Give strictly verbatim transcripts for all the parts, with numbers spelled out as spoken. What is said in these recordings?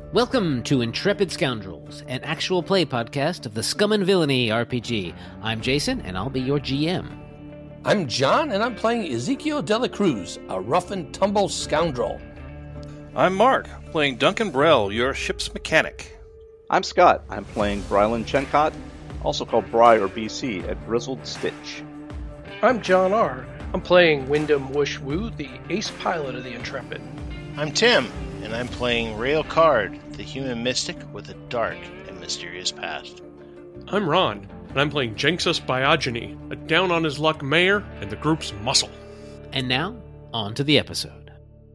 Welcome to Intrepid Scoundrels, an actual play podcast of the Scum and Villainy R P G. I'm Jason, and I'll be your G M. I'm John, and I'm playing Ezekiel de la Cruz, a rough-and-tumble scoundrel. I'm Mark, playing Duncan Brell, your ship's mechanic. I'm Scott. I'm playing Brylan Chencott, also called Bry or B C, a grizzled stitch. I'm John R. I'm playing Wyndham Wush Wu, the ace pilot of the Intrepid. I'm Tim, and I'm playing Rael Card, the human mystic with a dark and mysterious past. I'm Ron, and I'm playing Jenxus Biogeny, a down-on-his-luck mayor and the group's muscle. And now, on to the episode.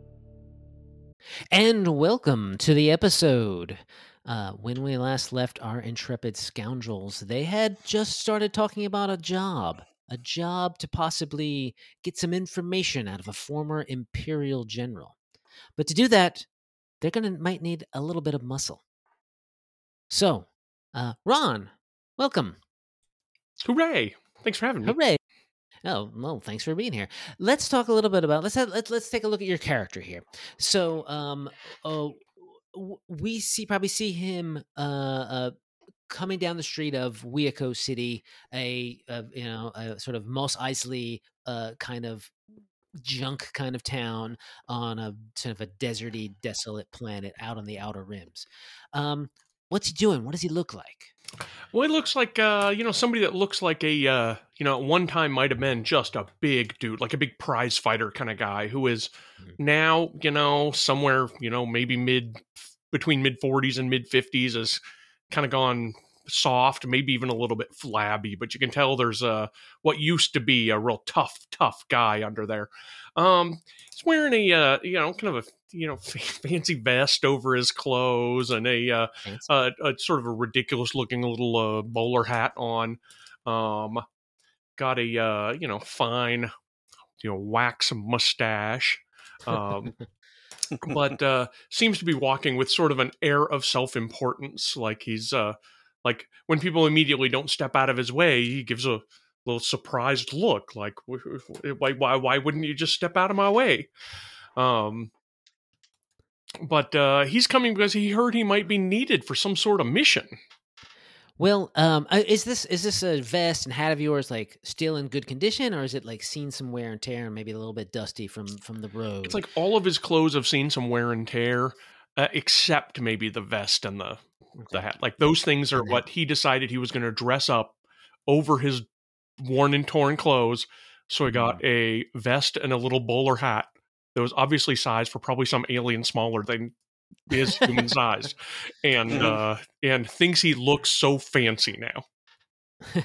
And welcome to the episode. Uh, when we last left our Intrepid Scoundrels, they had just started talking about a job. A job to possibly get some information out of a former Imperial general. But to do that, they're gonna might need a little bit of muscle. So, uh, Ron, welcome. Hooray! Thanks for having me. Hooray! Oh, well, thanks for being here. Let's talk a little bit about let's have, let's let's take a look at your character here. So, um, oh, we see probably see him uh, uh coming down the street of Wiyako City, a, a you know a sort of Mos Eisley uh kind of junk kind of town on a sort of a deserty, desolate planet out on the outer rims. Um, what's he doing? What does he look like? Well, he looks like, uh, you know, somebody that looks like a, uh, you know, at one time might have been just a big dude, like a big prize fighter kind of guy who is mm-hmm. now, you know, somewhere, you know, maybe mid, between mid forties and mid fifties, has kind of gone soft, maybe even a little bit flabby, but you can tell there's a what used to be a real tough, tough guy under there. Um, he's wearing a uh, you know kind of a you know fancy vest over his clothes and a uh, a, a sort of a ridiculous looking little uh, bowler hat on. Um, got a uh, you know fine you know wax mustache. Um, but uh, seems to be walking with sort of an air of self-importance, like he's uh, like when people immediately don't step out of his way, he gives a little surprised look, like why why why wouldn't you just step out of my way? Um, but uh, he's coming because he heard he might be needed for some sort of mission. Well, um, is this is this a vest and hat of yours like still in good condition, or is it like seen some wear and tear and maybe a little bit dusty from from the road? It's like all of his clothes have seen some wear and tear, uh, except maybe the vest and the okay. the hat. Like those things are what he decided he was going to dress up over his worn and torn clothes. So he got a vest and a little bowler hat that was obviously sized for probably some alien smaller than is human sized, and uh, and thinks he looks so fancy now.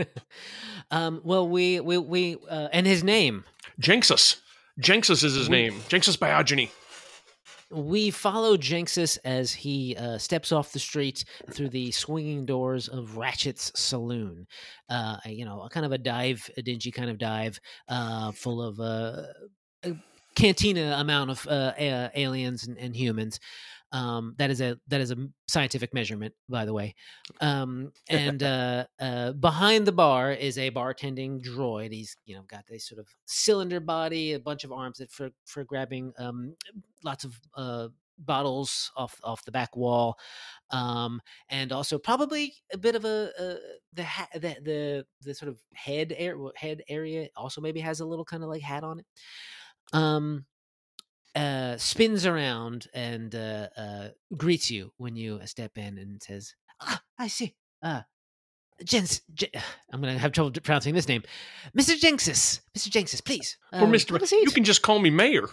um, well, we we we uh, and his name Jenxus. Jenxus is his we, name. Jenxus Biogeny. We follow Jenxus as he uh, steps off the street through the swinging doors of Ratchet's Saloon. Uh, you know, a kind of a dive, a dingy kind of dive, uh, full of uh, a cantina amount of uh, a- aliens and, and humans. Um, that is a that is a scientific measurement, by the way. Um, and uh, uh, behind the bar is a bartending droid. He's you know got this sort of cylinder body, a bunch of arms that for for grabbing um, lots of uh, bottles off off the back wall, um, and also probably a bit of a, a the, ha- the the the sort of head air, head area also maybe has a little kind of like hat on it. Um. Uh, spins around and uh, uh, greets you when you step in and says, ah, I see. Uh, Jens, J- I'm going to have trouble pronouncing this name. Mister Jenxus. Mister Jenxus, please. Um, or Mister You can just call me Mayor.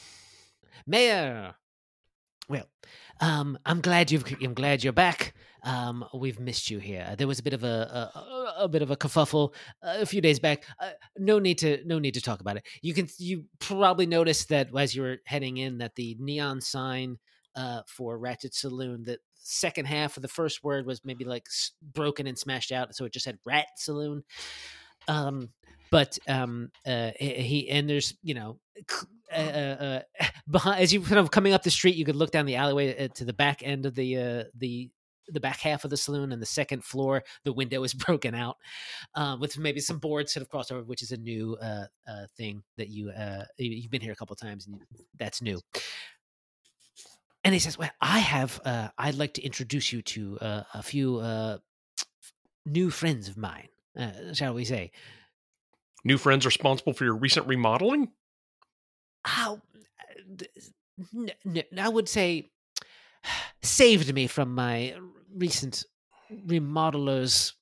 Mayor. Well, um, I'm glad you've. I'm glad you're back. Um, we've missed you here. There was a bit of a a, a bit of a kerfuffle uh, a few days back. Uh, no need to no need to talk about it. You can you probably noticed that as you were heading in that the neon sign uh, for Ratchet Saloon, the second half of the first word was maybe like s- broken and smashed out, so it just said Rat Saloon. Um, but um, uh, he and there's you know. Uh, uh, behind, as you kind of coming up the street, you could look down the alleyway to the back end of the uh, the the back half of the saloon, and the second floor, the window is broken out uh, with maybe some boards sort of crossover, which is a new uh, uh, thing that you uh, you've been here a couple of times, and that's new. and he says, "Well, I have. Uh, I'd like to introduce you to uh, a few uh, new friends of mine. Uh, shall we say? New friends responsible for your recent remodeling? How? N- n- I would say saved me from my recent remodelers'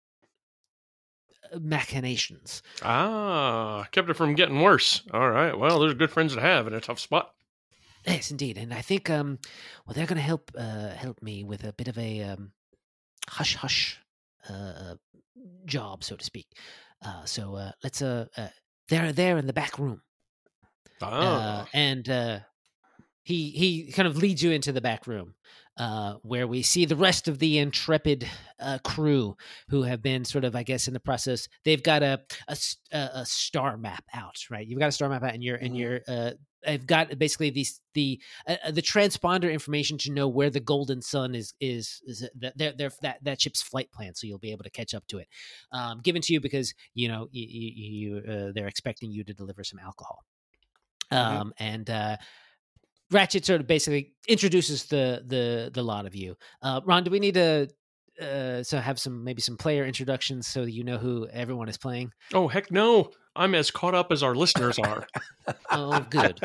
machinations. Ah, kept it from getting worse. All right. Well, those are good friends to have in a tough spot. Yes, indeed, and I think um, well, they're going to help uh, help me with a bit of a um, hush hush uh, job, so to speak. Uh, so uh, let's uh, uh, they're there in the back room, Ah. uh, and uh, he he kind of leads you into the back room. Uh, where we see the rest of the intrepid uh, crew who have been sort of, I guess, in the process. They've got a a, s- a- a star map out, right? You've got a star map out, and you're and you're. Uh, I've got basically these the uh, the transponder information to know where the Golden Sun is is is that they're, they're, that that ship's flight plan, so you'll be able to catch up to it. Um, given to you because you know you, you, you uh, they're expecting you to deliver some alcohol, um, and. Uh, Ratchet sort of basically introduces the the the lot of you. Uh, Ron, do we need to uh, so have some maybe some player introductions so that you know who everyone is playing? Oh, heck no. I'm as caught up as our listeners are. Oh, good.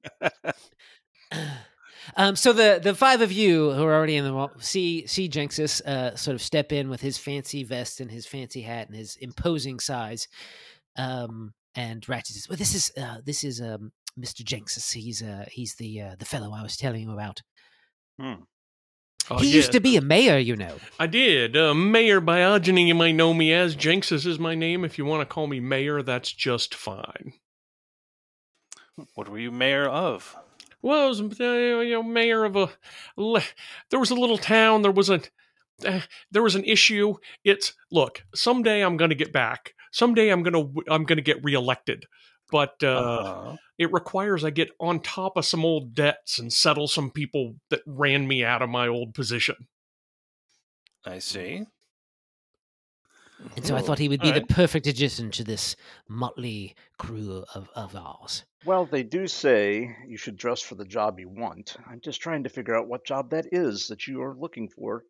Um, so the the five of you who are already in the wall see see Jenxis uh, sort of step in with his fancy vest and his fancy hat and his imposing size. Um, and Ratchet says, "Well, this is uh, this is um, Mister Jenxis. He's uh, he's the uh, the fellow I was telling you about. Hmm. Oh, he yeah. used to be a mayor, you know." I did. Uh, Mayor Biogeny, you might know me as. Jenxis is my name. If you want to call me Mayor, that's just fine. What were you mayor of? Well, I was uh, you know, mayor of a... le- There was a little town. There was a... Uh, there was an issue. It's... Look, someday I'm going to get back. Someday I'm going to I'm going to get reelected. But uh, Uh-huh. it requires I get on top of some old debts and settle some people that ran me out of my old position. I see. And so I Oh, thought he would be all the right. perfect addition to this motley crew of, of ours. Well, they do say you should dress for the job you want. I'm just trying to figure out what job that is that you are looking for.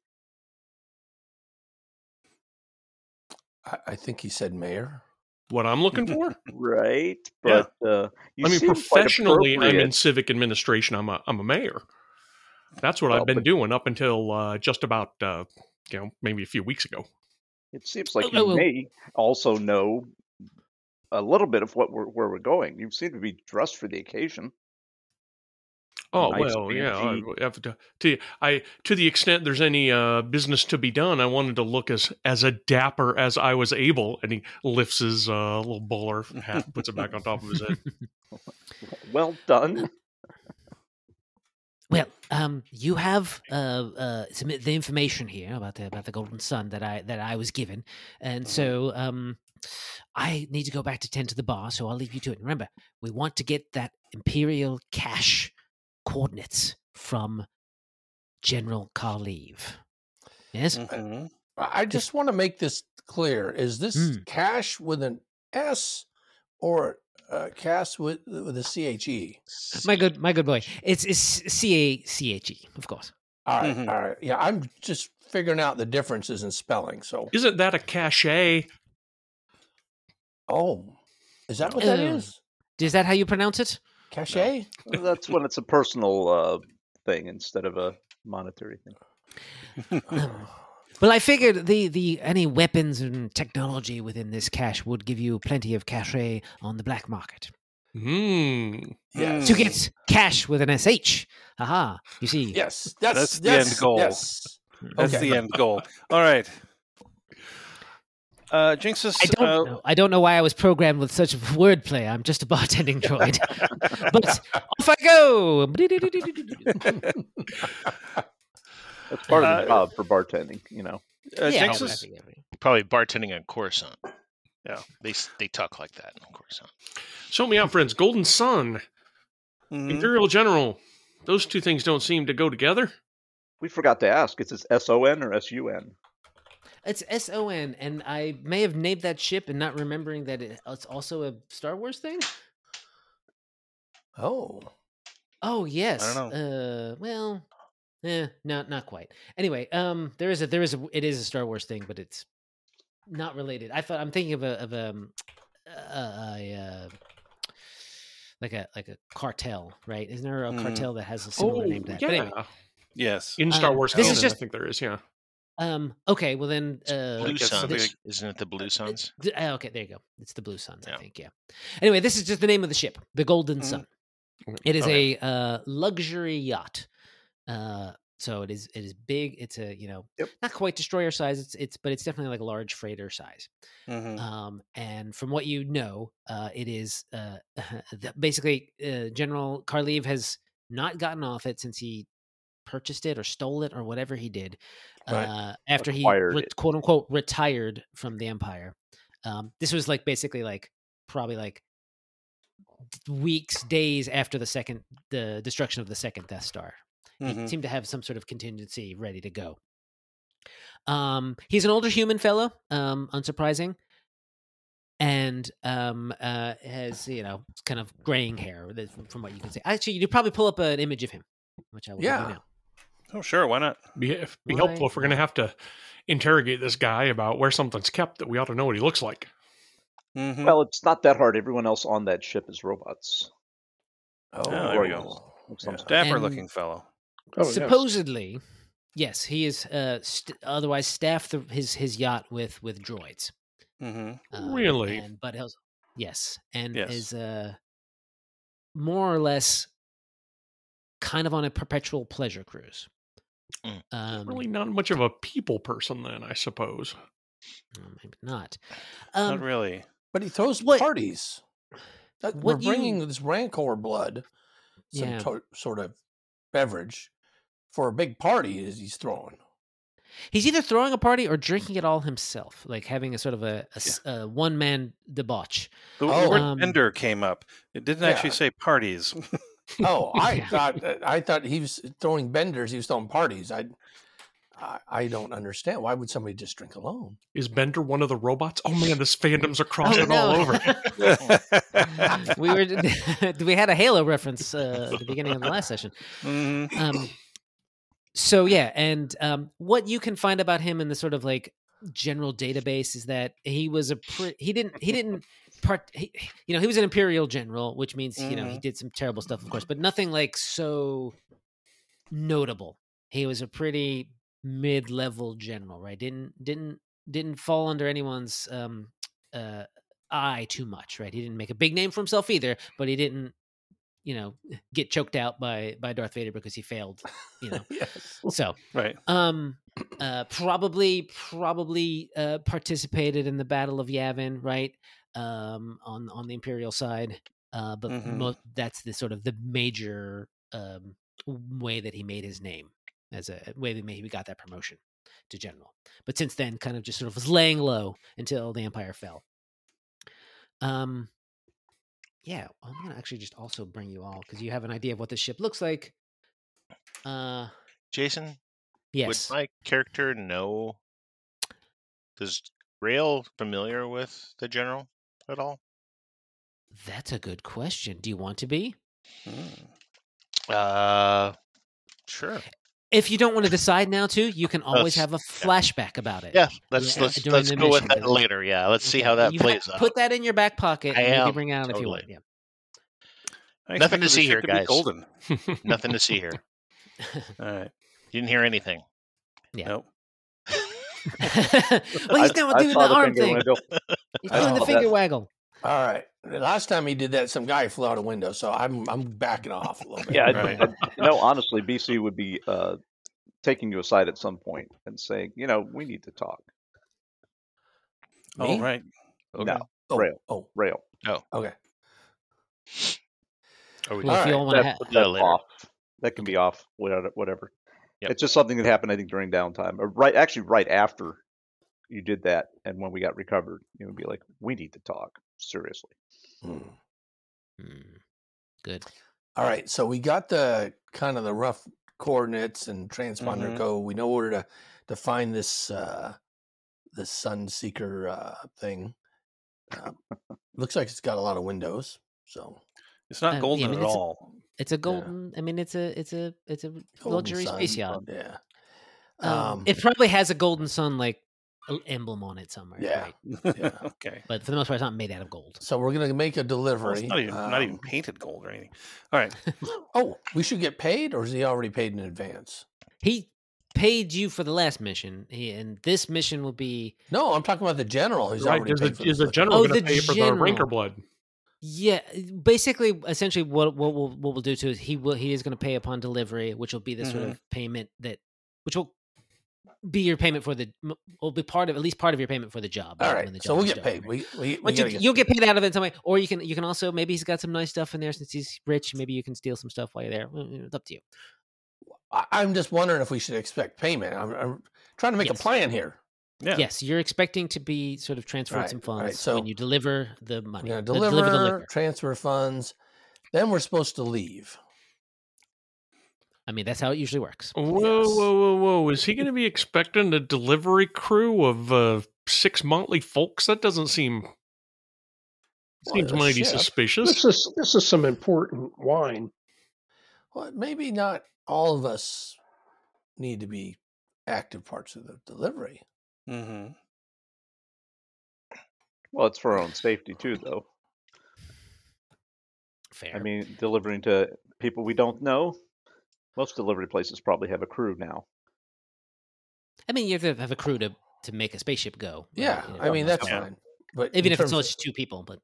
I, I think he said mayor. What I'm looking for? Right, but uh, you I mean, seem quite professionally, I'm in appropriate. civic administration. I'm a I'm a mayor. That's what Well, I've been but- doing up until uh, just about uh, you know maybe a few weeks ago. It seems like Oh, you oh, oh. may also know a little bit of what we're, where we're going. You seem to be dressed for the occasion. Oh Nice, well, yeah. I, fancy- have to, to I to the extent there's any uh, business to be done, I wanted to look as as a dapper as I was able. And he lifts his uh, little bowler hat, and puts it back on top of his head. Well done. Well, um, you have uh, uh, some, the information here about the about the Golden Sun that I that I was given, and so um, I need to go back to tend to the bar. So I'll leave you to it. Remember, we want to get that Imperial cache coordinates from General Karlev. Yes. Mhm. I I just want to make this clear. Is this Mm. cash with an S or uh, cash with with a C H E? My good, my good boy. It's it's C A C H E, of course. All right, Mhm. all right. Yeah, I'm just figuring out the differences in spelling. So, Isn't that a cachet? oh, is that what that Uh, is? Is that how you pronounce it? Cachet? Well, that's when it's a personal uh, thing instead of a monetary thing. Um, Well, I figured the, the any weapons and technology within this cache would give you plenty of cachet on the black market. Hmm. Yes. To get cash with an S H. Aha. You see. Yes, that's, That's the end goal. Yes. That's Okay. the end goal. All right. Uh, Jinxus, I don't uh, know. I don't know why I was programmed with such wordplay. I'm just a bartending droid. But off I go. That's part of Uh, the job for bartending, you know. uh, Yeah, Jinxus, I think- Probably bartending on Coruscant. Yeah, they s- they talk like that on Coruscant. Show me out, friends. Golden Sun, mhm. Imperial General. Those two things don't seem to go together. We forgot to ask, is this S O N or S U N? It's S O N, and I may have named that ship and not remembering that it, it's also a Star Wars thing. Oh, Oh yes. I don't Uh, well, eh, not not quite. Anyway, um, there is a there is a it is a Star Wars thing, but it's not related. I thought I'm thinking of a of a, um, a, a, uh like a like a cartel, right? Isn't there a Mhm. cartel that has a similar Oh, name to that? yeah. But anyway, Yes. In Star Um, Wars this canon, is just- I think there is, yeah. um, okay. Well then, uh, Blue guess Suns. something this- Isn't it the Blue Suns? th- uh, okay, there you go. It's the Blue Suns, I Yeah. think. Yeah. Anyway, this is just the name of the ship, the Golden Mhm. Sun. Okay. It is Okay. a uh, luxury yacht. Uh, so it is it is big. It's a you know Yep. not quite destroyer size. It's it's but it's definitely like a large freighter size. Mhm. Um, and from what you know, uh, it is uh, the- basically uh, General Karliv has not gotten off it since he purchased it or stole it or whatever he did Right. uh, after he Acquired re- it. quote unquote retired from the Empire. Um, this was like basically like probably like weeks, days after the second the destruction of the second Death Star. He Mhm. seemed to have some sort of contingency ready to go. Um, he's an older human fellow, um, unsurprising, and um, uh, has you know kind of graying hair that- from, from what you can see. Actually, you could probably pull up an image of him, which I will Yeah. do now. Oh, sure. Why not? Be, be Why helpful if we're going to not? have to interrogate this guy about where something's kept that we ought to know what he looks like. Mhm. Well, it's not that hard. Everyone else on that ship is robots. Oh, there we go. yeah. Sounds Dapper And- looking fellow. Oh, yes. Supposedly, yes, he is. Uh, st- otherwise, staffed the, his his yacht with with droids. Mm-hmm. Um, Really? And but he'll, yes, and Yes. is uh more or less kind of on a perpetual pleasure cruise. Mm. Um, Really not much of a people person, then, I suppose. well, maybe not. Not Um, really. But he throws What- parties. That, what we're you- bringing this Rancor blood, some Yeah. to- sort of beverage, for a big party as he's throwing. he's either throwing a party or drinking it all himself, like having a sort of a, a s- a one man debauch. The, Oh. the word Um, bender came up. It didn't Yeah. actually say parties. Oh, I Yeah. thought I thought he was throwing benders. He was throwing parties. I, I, I don't understand. Why would somebody just drink alone? Is Bender one of the robots? Oh man, this fandom's are Oh, crossing no. all over. we were we had a Halo reference uh, at the beginning of the last session. Mhm. Um, so yeah, and um, what you can find about him in the sort of like general database is that he was a pre- he didn't he didn't part he, you know he was an imperial general, which means you know he Mhm. did some terrible stuff, of course, but nothing like so notable. He was a pretty mid-level general, right? Didn't didn't didn't fall under anyone's um uh eye too much, right? He didn't make a big name for himself either, but he didn't you know get choked out by by Darth Vader because he failed, you know. Yes. So Right. um uh probably probably uh participated in the Battle of Yavin, right? Um on on the Imperial side. Uh but Mhm. mo- that's the sort of the major um way that he made his name, as a way that maybe he got that promotion to general. But since then kind of just sort of was laying low until the Empire fell. Um yeah, I'm going to actually just also bring you all cuz you have an idea of what this ship looks like. Uh Jason, yes. would my character know? Does Rail familiar with the general at all? That's a good question. Do you want to be? Mm. Uh, sure. If you don't want to decide now, too, you can always Let's- have a flashback about it. Yeah, let's Yeah, let's during let's the go with mission, that but- later. Yeah, let's see Okay, how that you ha- plays out. Put that in your back pocket I and maybe am, bring it out if you totally. want. Yeah. I Nothing to expected the see ship here, to be guys. Golden. Nothing to see here. All right. You didn't hear anything. Yeah. Nope. well, he's I- doing I doing saw the arm finger thing. wiggle. He's I doing the saw finger that. waggle. All right. The last time he did that, some guy flew out a window. So I'm I'm backing off a little bit. Yeah, I, Right. I, you know, honestly, B C would be uh, taking you aside at some point and saying, you know, we need to talk. All Me? right. Okay. No, Oh, Rail. oh, Rail. okay. Are we Well, if All you right, all want to That, have, that that's later. off. That can be off. Whatever. whatever. Yep. It's just something that happened, I think, during downtime, or right, actually, right after you did that, and when we got recovered, you would be like, we need to talk seriously. Hmm. Hmm, good. All right. So we got the kind of the rough coordinates and transponder Mhm. code. We know where to to find this uh this Sunseeker uh thing. Uh, looks like it's got a lot of windows. So It's not Uh, yeah, I golden mean, at it's a- all. It's a golden. I mean, it's a it's a it's a Golden luxury sun. space yacht. Yeah. Um, Um, it probably has a golden sun like e- emblem on it somewhere. Yeah. right? Yeah. Okay. But for the most part, it's not made out of gold. So we're gonna make a Well, delivery. it's not even, not even Um, painted gold or anything. All right. Oh, we should get paid, or is he already paid in advance? He paid you for the last mission, he, and this mission will be. No, I'm talking about the general. Who's Right? already Is paid the, for is this the general Oh, going to the pay for the general. ranker blood? Yeah, basically, essentially, what what we'll what we'll do too is he will he is going to pay upon delivery, which will be the sort Mhm. of payment that, which will be your payment for the will be part of at least part of your payment for the job. All when right, the so job we'll is get done, paid. right? We we, we But you, gotta get you'll get paid out of it in some way, or you can you can also maybe he's got some nice stuff in there since he's rich. Maybe you can steal some stuff while you're there. Well, It's up to you. I- I'm just wondering if we should expect payment. I'm, I'm trying to make Yes. a plan here. Yeah. Yes, you're expecting to be sort of transferred Right, some right, funds so when you deliver the We're money. going to uh, deliver, the liquor. transfer funds. Then we're supposed to leave. I mean, that's how it usually works. Whoa, Yes. whoa, whoa, whoa! Is he going to be expecting a delivery crew of uh, six motley folks? That doesn't seem Well, seems a mighty ship. suspicious. This is this is some important wine. Well, maybe not all of us need to be active parts of the delivery. Mm-hmm. Well, it's for our own safety too, though. Fair. I mean, delivering to people we don't know. Most delivery places probably have a crew now. I mean, you have to have a crew to to make a spaceship go. right? Yeah, You know, I mean that's Yeah. fine. But even in if it's terms only of- just two people. But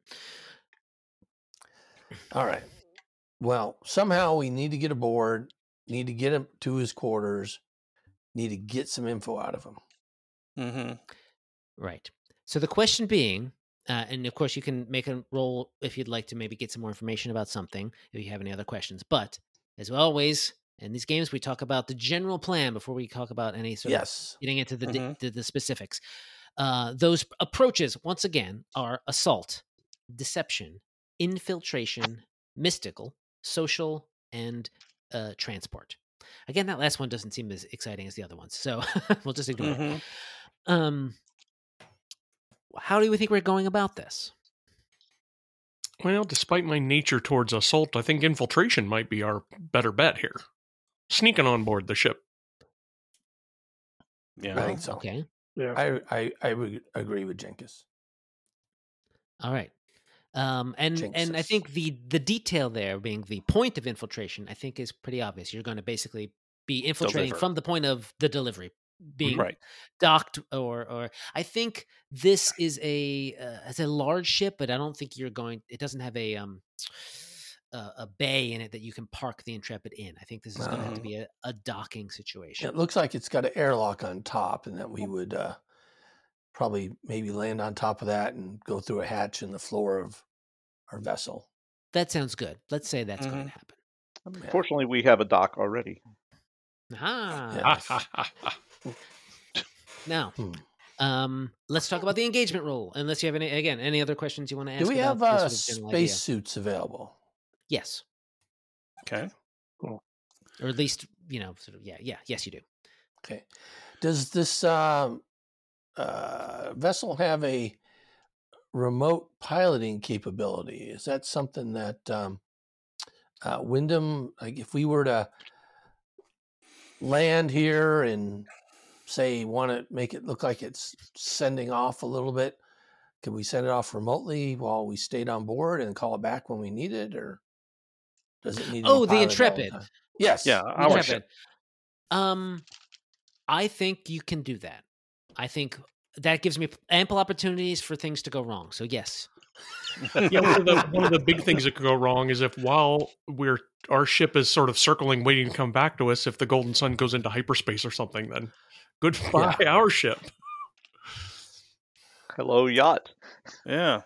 all right. Well, somehow we need to get aboard. Need to get him to his quarters. Need to get some info out of him. Mm-hmm. right. So the question being, uh, and of course you can make a roll if you'd like to maybe get some more information about something. If you have any other questions, but as always in these games, we talk about the general plan before we talk about any sort of Yes. getting into the, Mhm. the, the specifics. Uh, those approaches, once again, are assault, deception, infiltration, mystical, social, and uh, transport. Again, that last one doesn't seem as exciting as the other ones, so we'll just ignore it. Mm-hmm. Um, how do we think we're going about this? Well, despite my nature towards assault, I think infiltration might be our better bet here. Sneaking on board the ship. Yeah. I think so. Okay. Yeah. I, I I would agree with Jenkins. All right. Um, and and I Jinxes. think the the detail there being the point of infiltration, I think is pretty obvious. You're going to basically be infiltrating Deliver. from the point of the delivery being Right. docked, or or I think this is a uh, it's a large ship, but I don't think you're going. It doesn't have a um a, a bay in it that you can park the Intrepid in. I think this is going to have to Mhm. be a, a docking situation. It looks like it's got an airlock on top, and that we would uh, probably maybe land on top of that and go through a hatch in the floor of our vessel. That sounds good. Let's say that's going Mhm. to happen. Yeah. Fortunately, we have a dock already. Ah, Yes. now. Hmm. Um, let's talk about the engagement role. Unless you have any, again, any other questions you want to ask? Do we have about uh, this sort of general idea? space suits available? Yes, Okay. or at least you know, sort of. Yeah, yeah, yes, you do. Okay. Does this um, uh, vessel have a remote piloting capability? Is that something that um, uh, Wyndham, like if we were to land here and say want to make it look like it's sending off a little bit, can we send it off remotely while we stayed on board and call it back when we need it, or does it need to be Oh, the piloted all Intrepid. time? Yes. Yeah. The Our Intrepid. ship. Um, I think you can do that. I think that gives me ample opportunities for things to go wrong. So yes, Yeah, one of, the, one of the big things that could go wrong is if while we're our ship is sort of circling, waiting to come back to us, if the Golden Sun goes into hyperspace or something, then goodbye our ship. Hello, yacht. Yeah.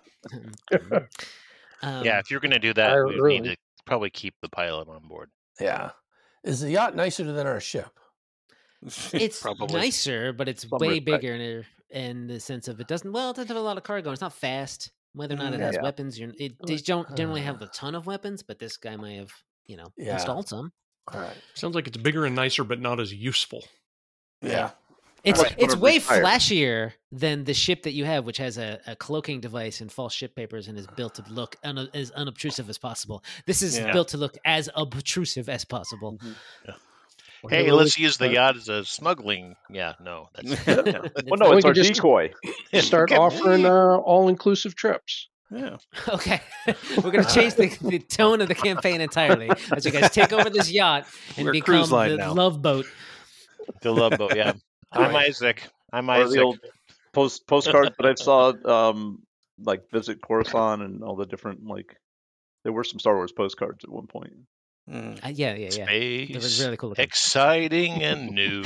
um, yeah, if you're going to do that, I we really- need to probably keep the pilot on board. Yeah. Is the yacht nicer than our ship? it's Probably. nicer, but it's Some way respect. bigger in, in the sense of it doesn't. Well, it doesn't have a lot of cargo. It's not fast. Whether or not it Mm, has yeah. weapons, you're, it they don't generally have a ton of weapons. But this guy may have, you know, Yeah. installed some. All right. Sounds like it's bigger and nicer, but not as useful. Yeah. It's Right. it's Whatever way required. flashier than the ship that you have, which has a, a cloaking device and false ship papers and is built to look un, as unobtrusive as possible. This is Yeah. built to look as obtrusive as possible. Hey, let's use the yacht as a smuggling. Yeah, no, that's Well, no, We it's our could just- decoy. Start Look at offering me. uh, all-inclusive trips. Yeah. Okay, we're gonna change the, the tone of the campaign entirely as you guys take over this yacht and We're a become cruise line the now. love boat. The love boat. Yeah, All I'm right. Isaac. I'm Or the Isaac. old post postcards that I saw, um, like visit Coruscant and all the different like. There were some Star Wars postcards at one point. Mm. Uh, yeah, yeah, yeah. Space. It was really cool looking. Exciting and new.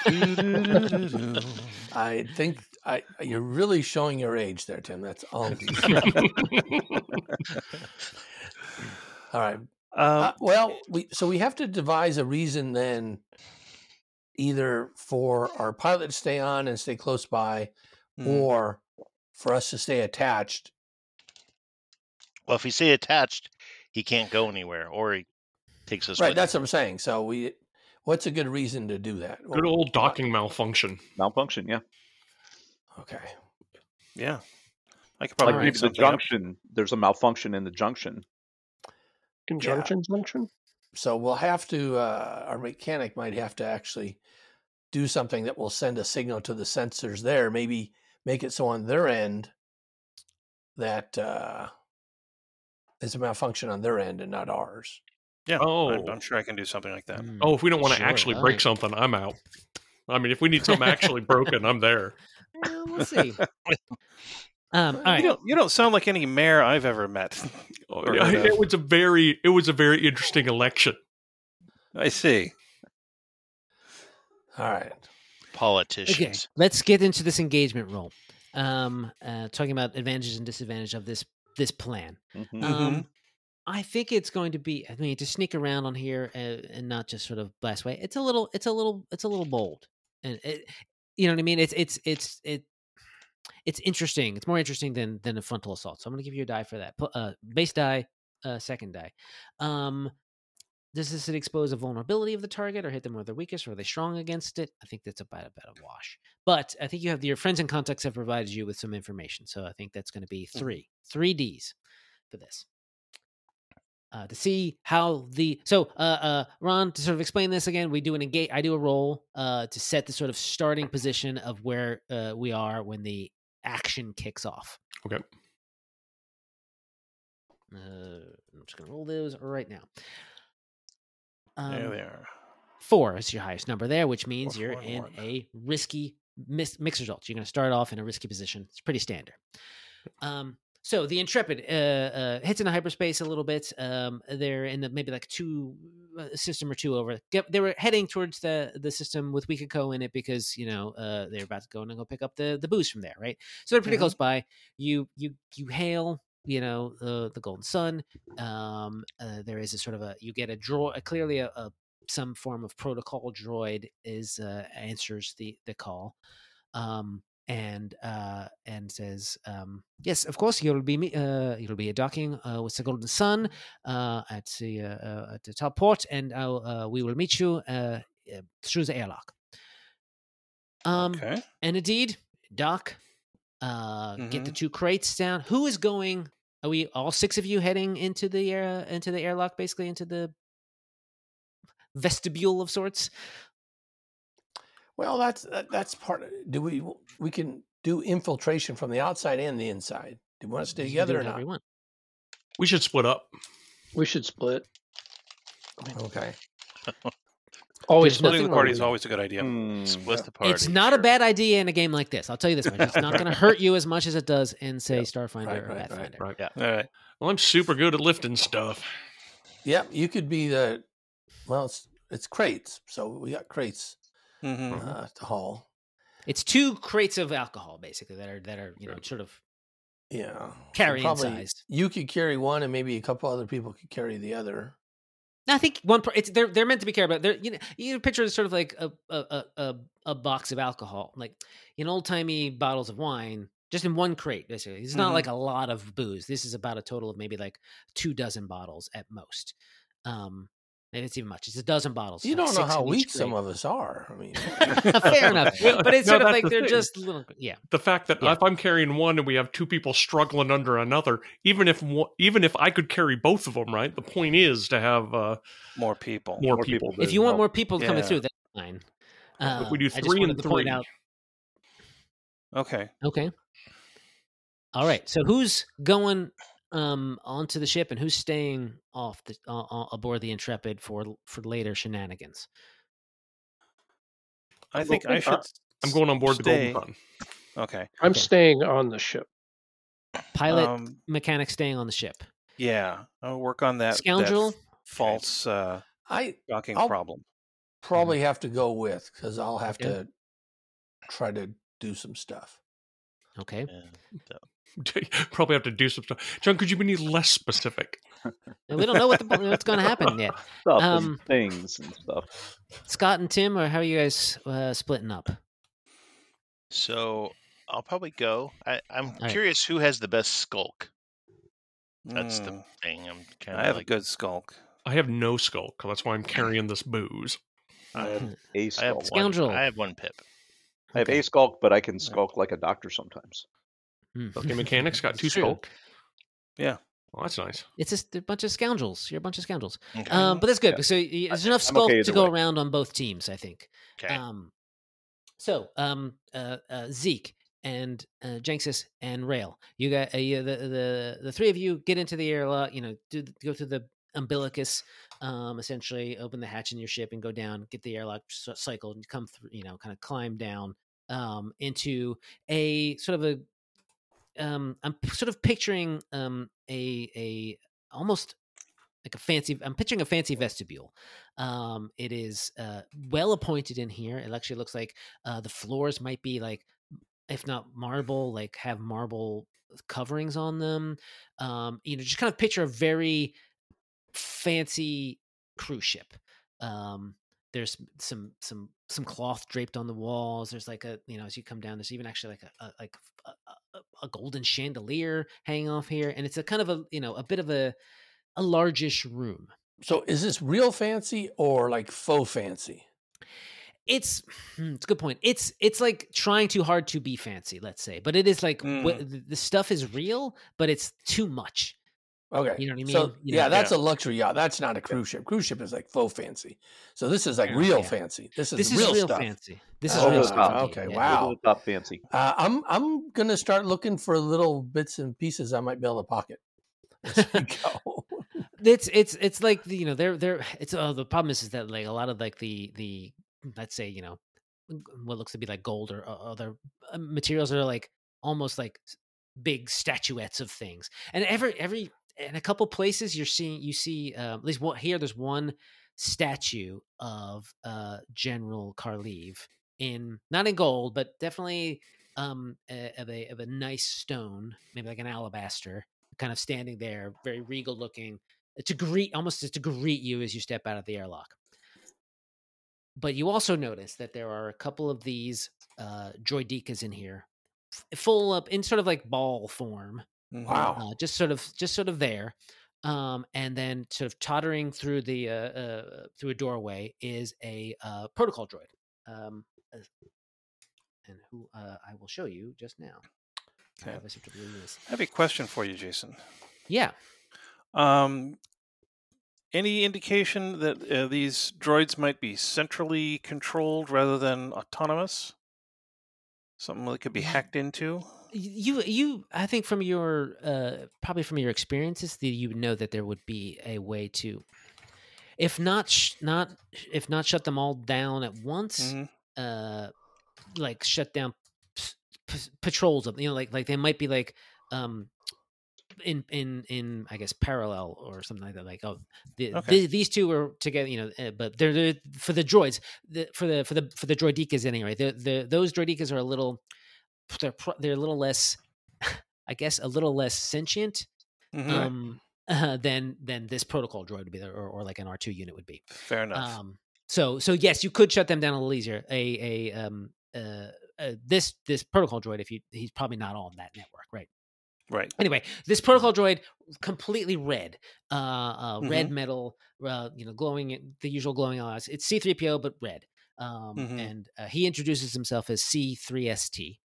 I think I you're really showing your age there, Tim. That's all. All right. Um, Uh, well, we so we have to devise a reason then, either for our pilot to stay on and stay close by, mm. or for us to stay attached. Well, if we stay attached, he can't go anywhere, or he takes us Right. with That's what I'm saying. So we, what's a good reason to do that? Good old docking malfunction. Malfunction, yeah. Okay. Yeah. I could probably Like Alright, make maybe the something up. junction. There's a malfunction in the junction. Conjunction junction? So we'll have to. Uh, our mechanic might have to actually do something that will send a signal to the sensors there. Maybe make it so on their end that uh, there's a malfunction on their end and not ours. Yeah. Oh. I'm, I'm sure I can do something like that. Mm. Oh, if we don't want to Sure, actually all break right. something, I'm out. I mean, if we need something actually broken, I'm there. Well, we'll see. Um, all You right. don't. You don't sound like any mayor I've ever met. Oh, Or yeah, heard of. it was a very, it was a very interesting election. I see. All right. Okay, politicians. let's get into this engagement roll. Um, uh, talking about advantages and disadvantages of this this plan. Mhm. Um, I think it's going to be. I mean, to sneak around on here uh, and not just sort of blast away. It's a little. It's a little. It's a little bold, and it, you know what I mean. It's it's it's it. It's interesting. It's more interesting than than a frontal assault. So I'm going to give you a die for that. Pu- Uh, base die, uh, second die. Um, does this expose a vulnerability of the target, or hit them where they're weakest, or are they strong against it? I think that's about about a wash. But I think you have your friends and contacts have provided you with some information, so I think that's going to be three, three Ds for this. Uh, to see how the so uh, uh, Ron, to sort of explain this again, we do an engage. I do a roll uh, to set the sort of starting position of where uh, we are when the action kicks off. Okay. Uh, I'm just gonna roll those right now. Um, There they are. Four is your highest number there, which means Four, you're four, and in one. a risky mis- mixed results. You're going to start off in a risky position. It's pretty standard. Um, so the Intrepid uh, uh, hits into hyperspace a little bit. Um, they're in the, maybe like two uh, system or two over. Get- They were heading towards the the system with Wikiko in it because you know uh, they're about to go and go pick up the the booze from there, right? So they're pretty Mhm. close by. You you you hail. You know the the Golden Sun. Um, uh, there is a sort of a you get a draw a, clearly a, a some form of protocol droid is uh, answers the the call, um, and uh, and says um, yes, of course you'll be me- uh, you'll be docking uh, with the Golden Sun uh, at the uh, uh, at the top port, and I'll, uh, we will meet you uh, uh, through the airlock. Um, Okay. and indeed, dock. Uh, get the Mhm. two crates down. Who is going? Are we all six of you heading into the air into the airlock, basically into the vestibule of sorts? Well, that's that, that's part of do we we can do infiltration from the outside and the inside. Do we want to stay You can do together or whatever not? you want. We should split up. We should split. Okay. Always There's split. Splitting the nothing party wrong is with always a good idea. Hmm. Split the party. It's not a sure. bad idea in a game like this. I'll tell you this much: it's not going to hurt you as much as it does in, say, Starfinder Right, or right, right, Pathfinder. Right. Yeah. All right. Well, I'm super good at lifting stuff. Yeah, you could be the well, it's it's crates. So we got crates hmm uh, to haul. It's two crates of alcohol, basically, that are that are you know sort of Yeah. So carrying probably size. You could carry one, and maybe a couple other people could carry the other. I think one. Per, it's they're they're meant to be carried, but they're you know you picture it sort of like a a a a, a box of alcohol, like in old timey bottles of wine, just in one crate. Basically, it's not Mhm. like a lot of booze. This is about a total of maybe like two dozen bottles at most. Um, Maybe it's even much. It's a dozen bottles. You like don't know six how in each weak some crate. of us are. I mean, Fair enough. Well, But it's no, sort of that's like the they're thing. just little. Yeah. The fact that Yeah. if I'm carrying one and we have two people struggling under another, even if one, even if I could carry both of them, right? The point is to have uh, More people. more, More people. people. If you want help. more people coming Yeah. through, that's fine. If we do Um, I just three wanted and to point three. out. Okay. Okay. All right. So who's going um, onto the ship and who's staying off the uh, uh, aboard the Intrepid for for later shenanigans? I think I Okay, should. uh, I'm going on board stay. the Golden Sun. Okay. I'm Okay. staying on the ship. Pilot, Um, mechanic staying on the ship. yeah, I'll work on that. Scoundrel? That false uh, I docking I'll- problem. probably have to go with because I'll have Okay. to try to do some stuff. Okay. Yeah. Probably have to do some stuff. John, could you be any less specific? And we don't know what the, what's going to happen yet. Stuff Um, and things and stuff. Scott and Tim, or how are you guys uh, splitting up? So I'll probably go. I, I'm right. curious who has the best skulk. That's the Mm, thing. I'm kind I of have like. a good skulk. I have no skulk. That's why I'm carrying this booze. I have Hmm. a I have skulk. one. Scoundrel. I have one pip. I have Okay. a skulk, but I can skulk like a doctor sometimes. Hmm. Okay, mechanics got two It's true. skulk. Yeah. Well, that's nice. It's just a bunch of scoundrels. You're a bunch of scoundrels. Okay. Um, but that's good. Yeah. So y- there's I- enough I'm skulk okay to either go way. around on both teams, I think. okay. Um, so um, uh, uh, Zeke and uh, Jenxis and Rail, you got uh, you, the the the three of you get into the airlock. You know, do the- go through the umbilicus, um, essentially open the hatch in your ship and go down, get the airlock c- cycled, and come through. You know, kind of climb down um, into a sort of a. Um, I'm p- sort of picturing um, a a almost like a fancy. I'm picturing a fancy vestibule. Um, it is uh, well appointed in here. It actually looks like uh, the floors might be like, if not marble, like have marble coverings on them. Um, you know, just kind of picture a very fancy cruise ship. Um, there's some some some cloth draped on the walls. There's like a you know as you come down, there's even actually like a, a like a, a, a golden chandelier hanging off here, and it's a kind of a you know a bit of a a largish room. So is this real fancy or like faux fancy? It's hmm, it's a good point. It's it's like trying too hard to be fancy, let's say, but it is like wh- Mm. the- the stuff is real, but it's too much. Okay. You know what I So mean? You yeah, know, that's yeah. a luxury yacht. That's not a cruise ship. Cruise ship is like faux fancy. So this is like Yeah. real Yeah. fancy. This is This is real, real stuff. fancy. This is Oh, real Over the stuff. top. indeed, okay, yeah. wow. Over the top fancy. Uh, I'm I'm gonna start looking for little bits and pieces I might be able to pocket as we go. It's it's it's like the, you know they're they're it's uh, the problem is is that like a lot of like the the let's say you know what looks to be like gold or uh, other uh, materials are like almost like s- big statuettes of things, and every every in a couple places you're seeing you see uh, at least what here there's one statue of uh General Carleave in not in gold but definitely um a, of a of a nice stone, maybe like an alabaster, kind of standing there very regal looking to greet almost to greet you as you step out of the airlock. But you also notice that there are a couple of these uh droidekas in here f- full up in sort of like ball form, Mhm. Wow. uh, just sort of just sort of there, um and then sort of tottering through the uh, uh through a doorway is a uh protocol droid, um uh, and who uh I will show you just now. I Okay. have this to read this. I have a question for you, Jason. Yeah. Um, any indication that uh, these droids might be centrally controlled rather than autonomous? Something that could be hacked into? you you I think from your uh probably from your experiences that you would know that there would be a way to, if not sh- not if not shut them all down at once, Mhm. uh like shut down p- p- patrols of you know like like they might be like um in in in I guess parallel or something like that, like oh the, Okay. the, these two are together, you know uh, but they're, they're for the droids, the, for the for the for the droidekas anyway, the the those droidekas are a little they're pro- they're a little less I guess a little less sentient Mhm. um uh, than than this protocol droid would be there, or, or like an R two unit would be. Fair enough. Um, so so yes, you could shut them down a little easier. A a um uh, uh this this protocol droid, if you he's probably not on that network, right? Right. Anyway, this protocol droid, completely red, uh, uh, Mhm. red metal, uh, you know, glowing, the usual glowing eyes. It's C three P O, but red. Um, Mhm. And uh, he introduces himself as C three S T.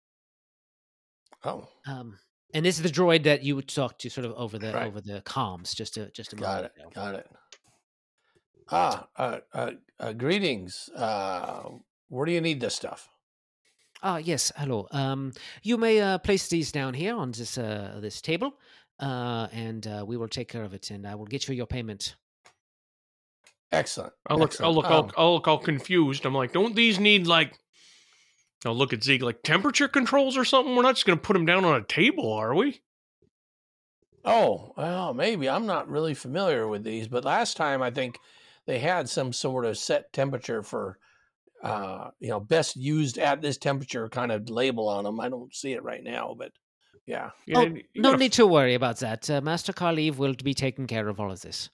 Oh, Um, and this is the droid that you would talk to sort of over the Right. over the comms just a just a got moment it. ago. Got it. Ah, uh, uh, uh, greetings. Uh, where do you need this stuff? Ah, yes. Hello. Um, you may uh, place these down here on this uh, this table, uh, and uh, we will take care of it, and I will get you your payment. Excellent. I look, I excellent. look, all, Um, I look all confused. I'm like, don't these need like? I look at Zeke like temperature controls or something. We're not just gonna put them down on a table, are we? oh, well, maybe. I'm not really familiar with these, but last time I think they had some sort of set temperature for, uh, you know, best used at this temperature kind of label on them. I don't see it right now, but yeah. Yeah, Oh, you no gotta- need to worry about that. Uh, Master Khalif will be taking care of all of this.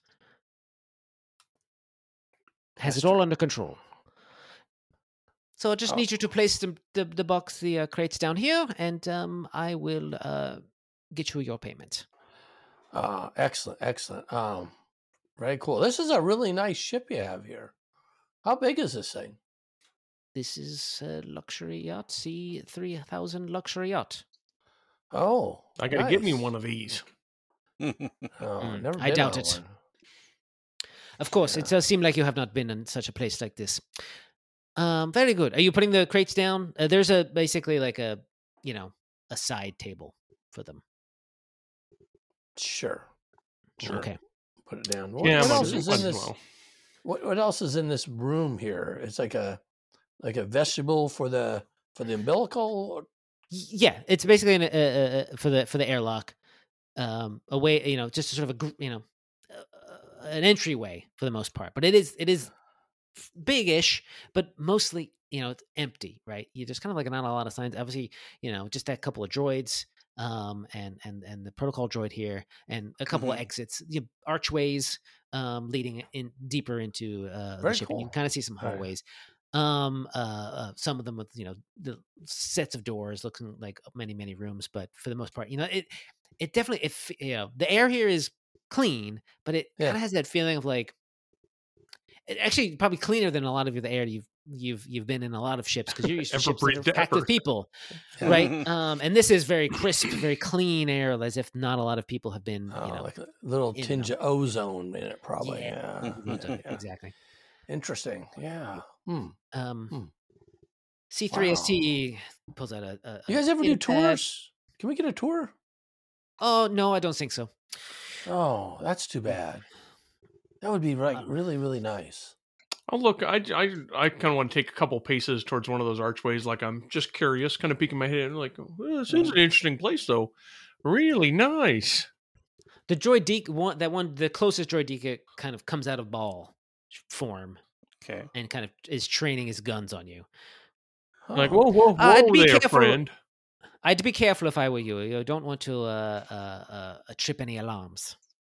Has it Master- all under control. So I just Oh. need you to place the the, the box, the uh, crates down here, and um, I will uh, get you your payment. Uh, excellent, excellent. Um, very cool. This is a really nice ship you have here. How big is this thing? This is a luxury yacht, C three thousand luxury yacht. Oh, I gotta get me nice. one of these. Oh, Mm, never I been doubt on it. one. Of course, it Yeah. does seem like you have not been in such a place like this. Um, very good. Are you putting the crates down? Uh, there's a basically like a you know a side table for them. Sure. Sure. Okay. Put it down. What, Yeah, what might else as- is might in as this? well. What, what else is in this room here? It's like a like a vestibule for the for the umbilical. Y- Yeah, it's basically an, uh, uh, uh, for the for the airlock, um, a way you know just sort of a gr- you know uh, an entryway for the most part. But it is it is f- big-ish, but mostly you know it's empty, right? You just kind of like not a lot of signs. Obviously, you know just that couple of droids, um, and and and the protocol droid here, and a couple of Mhm. exits, you know, archways, um, leading in deeper into uh, the Very ship, and you cool. can kind of see some All right. hallways. Um, uh, uh, some of them with you know the sets of doors, looking like many many rooms, but for the most part, you know it it definitely if you know the air here is clean, but it Yeah. kind of has that feeling of like it actually probably cleaner than a lot of the air you've you've you've been in a lot of ships because you're used to Ever ships that are breathed packed with ever. people, Yeah. right? Um, and this is very crisp, very clean air, as if not a lot of people have been, Oh, you know. like a little in tinge them. of ozone in it, probably. Yeah. Yeah. Mhm. Well done, yeah. exactly. Interesting. Yeah. Hmm. Um, Hmm. C three S T pulls out a, a. You a guys ever do data pad. tours? Can we get a tour? Oh no, I don't think so. Oh, that's too bad. That would be like Um, really, really nice. Oh, look, I, I, I kind of want to take a couple paces towards one of those archways. Like I'm just curious, kind of peeking my head in, like, well, this is an interesting place, though. Really nice. The droid deke one, that one, the closest droid deke kind of comes out of ball form Okay. and kind of is training his guns on you. Like, Oh. whoa, whoa, whoa Uh, I'd be there, careful. friend. I'd be careful if I were you. You don't want to uh, uh, uh, trip any alarms.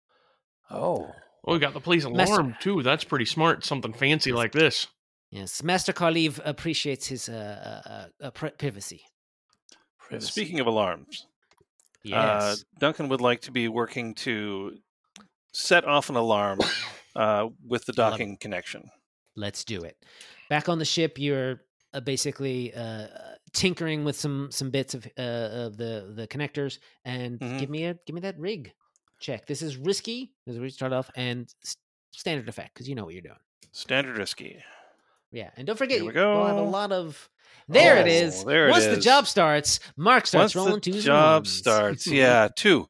Oh. Oh, we got the police Master- alarm too. That's pretty smart. Something fancy like this. Yes, Master Khalif appreciates his uh, uh, uh, pri- privacy. Privacy. Speaking of alarms, uh, Yes. Duncan would like to be working to set off an alarm uh, with the I love docking connection. Let's do it. Back on the ship, you're uh, basically uh, tinkering with some some bits of uh, of the the connectors, and Mhm. give me a give me that rig check. This is risky. As we start off, and s- standard effect because you know what you're doing. Standard risky. Yeah, and don't forget, Here we you- we'll have a go. lot of. There it Oh, is. there it Once the is. job starts, Mark starts Once rolling the twos job and ones. starts, yeah, two.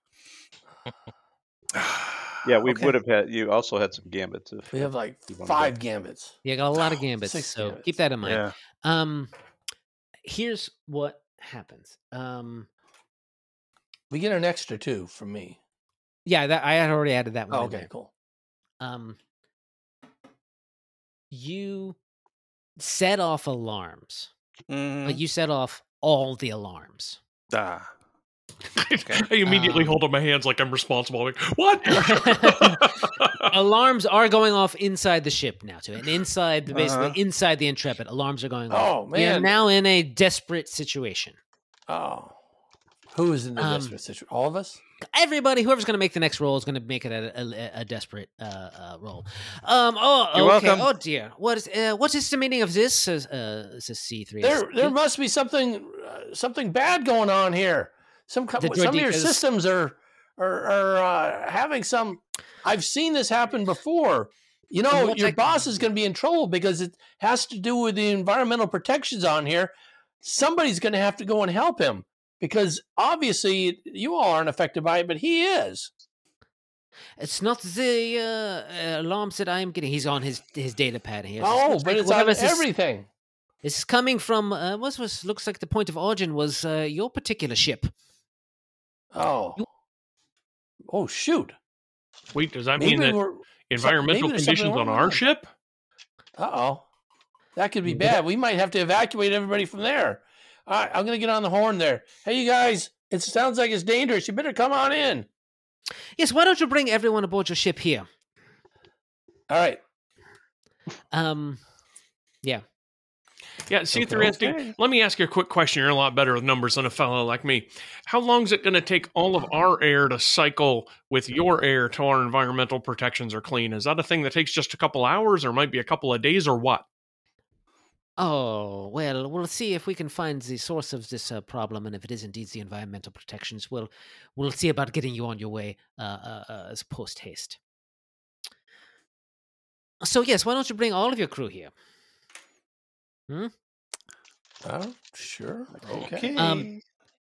Yeah, we Okay. would have had. You also had some gambits. If We have like You wanna five gambits. Yeah, got a lot of gambits, Six so gambits. keep that in mind. Yeah. Um, here's what happens. Um, We get an extra two from me. yeah, that I had already added that one. Oh, in okay, there. cool. Um, you set off alarms, Mhm. but you set off all the alarms. Ah. I immediately Um, hold up my hands like I'm responsible. Like, what? Alarms are going off inside the ship now, too, and inside the basically Uh-huh. inside the Intrepid, alarms are going off. Oh, We are man. now in a desperate situation. Oh. Who is in the Um, desperate situation? All of us? Everybody, whoever's going to make the next roll is going to make it a, a, a desperate uh, uh, roll. Um. Oh, You're okay. welcome. Oh dear. What is uh, what is the meaning of this? Says uh, says C three. There, there must be something, uh, something bad going on here. Some, co- The some of your Droidekas- systems are, are, are uh, having some. I've seen this happen before. You And know, what's your like- boss is going to be in trouble because it has to do with the environmental protections on here. Somebody's going to have to go and help him because obviously you all aren't affected by it, but he is. It's not the uh, alarms that I'm getting. He's on his his data pad here. Oh, Looks but like it's on whatever this is- everything. This is coming from uh, what was looks like the point of origin was uh, your particular ship. Oh, oh, shoot! Wait, does that Maybe mean that we're. environmental maybe there's something conditions on wrong our with it. ship? Uh oh, that could be But- bad. We might have to evacuate everybody from there. All right, I'm gonna get on the horn there. Hey, you guys! It sounds like it's dangerous. You better come on in. Yes, why don't you bring everyone aboard your ship here? All right. Um, yeah. Yeah, C three S D. Okay. Let me ask you a quick question. You're a lot better with numbers than a fellow like me. How long is it going to take all of our air to cycle with your air till our environmental protections are clean? Is that a thing that takes just a couple hours or might be a couple of days or what? Oh, well, we'll see if we can find the source of this uh, problem, and if it is indeed the environmental protections, we'll we'll see about getting you on your way uh, uh, uh, as post haste. So yes, why don't you bring all of your crew here? Hmm? Oh, sure. Okay. Okay. Um,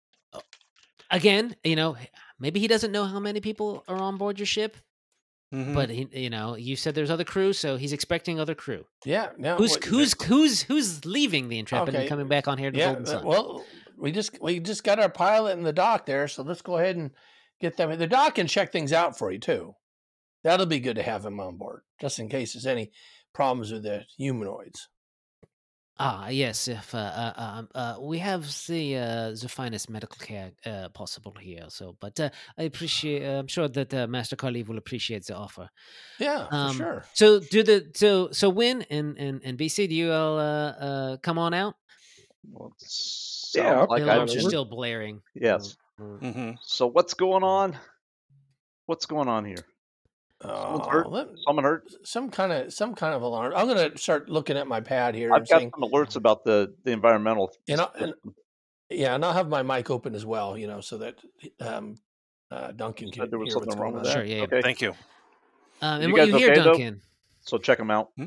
Again, you know, maybe he doesn't know how many people are on board your ship, Mhm. but he, you know, you said there's other crew, so he's expecting other crew. Yeah. Now, Who's what- who's who's who's leaving the Intrepid Okay. and coming back on here to Yeah. Golden uh, Sun? Well, we just we just got our pilot in the dock there, so let's go ahead and get them. The dock can check things out for you too. That'll be good to have him on board, just in case there's any problems with the humanoids. Ah, yes. If uh, uh, um, uh, we have the uh, the finest medical care uh, possible here, so but uh, I appreciate. Uh, I'm sure that uh, Master Khalif will appreciate the offer. Yeah, Um, for sure. So do the so so Win and and and B C, do you all uh, uh, come on out? Well, it sounds Yeah, like the I alarms are would. still blaring. Yes. Mm, Mhm. So what's going on? What's going on here? Someone's hurt? Oh, let- Someone hurt? some kind of some kind of alarm. I'm gonna start looking at my pad here I've and got saying, some alerts about the, the environmental. you know, and, yeah, and I'll have my mic open as well, you know, so that um, uh, Duncan can Said there was hear something what's wrong going with on. that. Sure, yeah, yeah. Okay. Thank you. Um, You and what guys you hear, okay, though? Duncan? So check them out.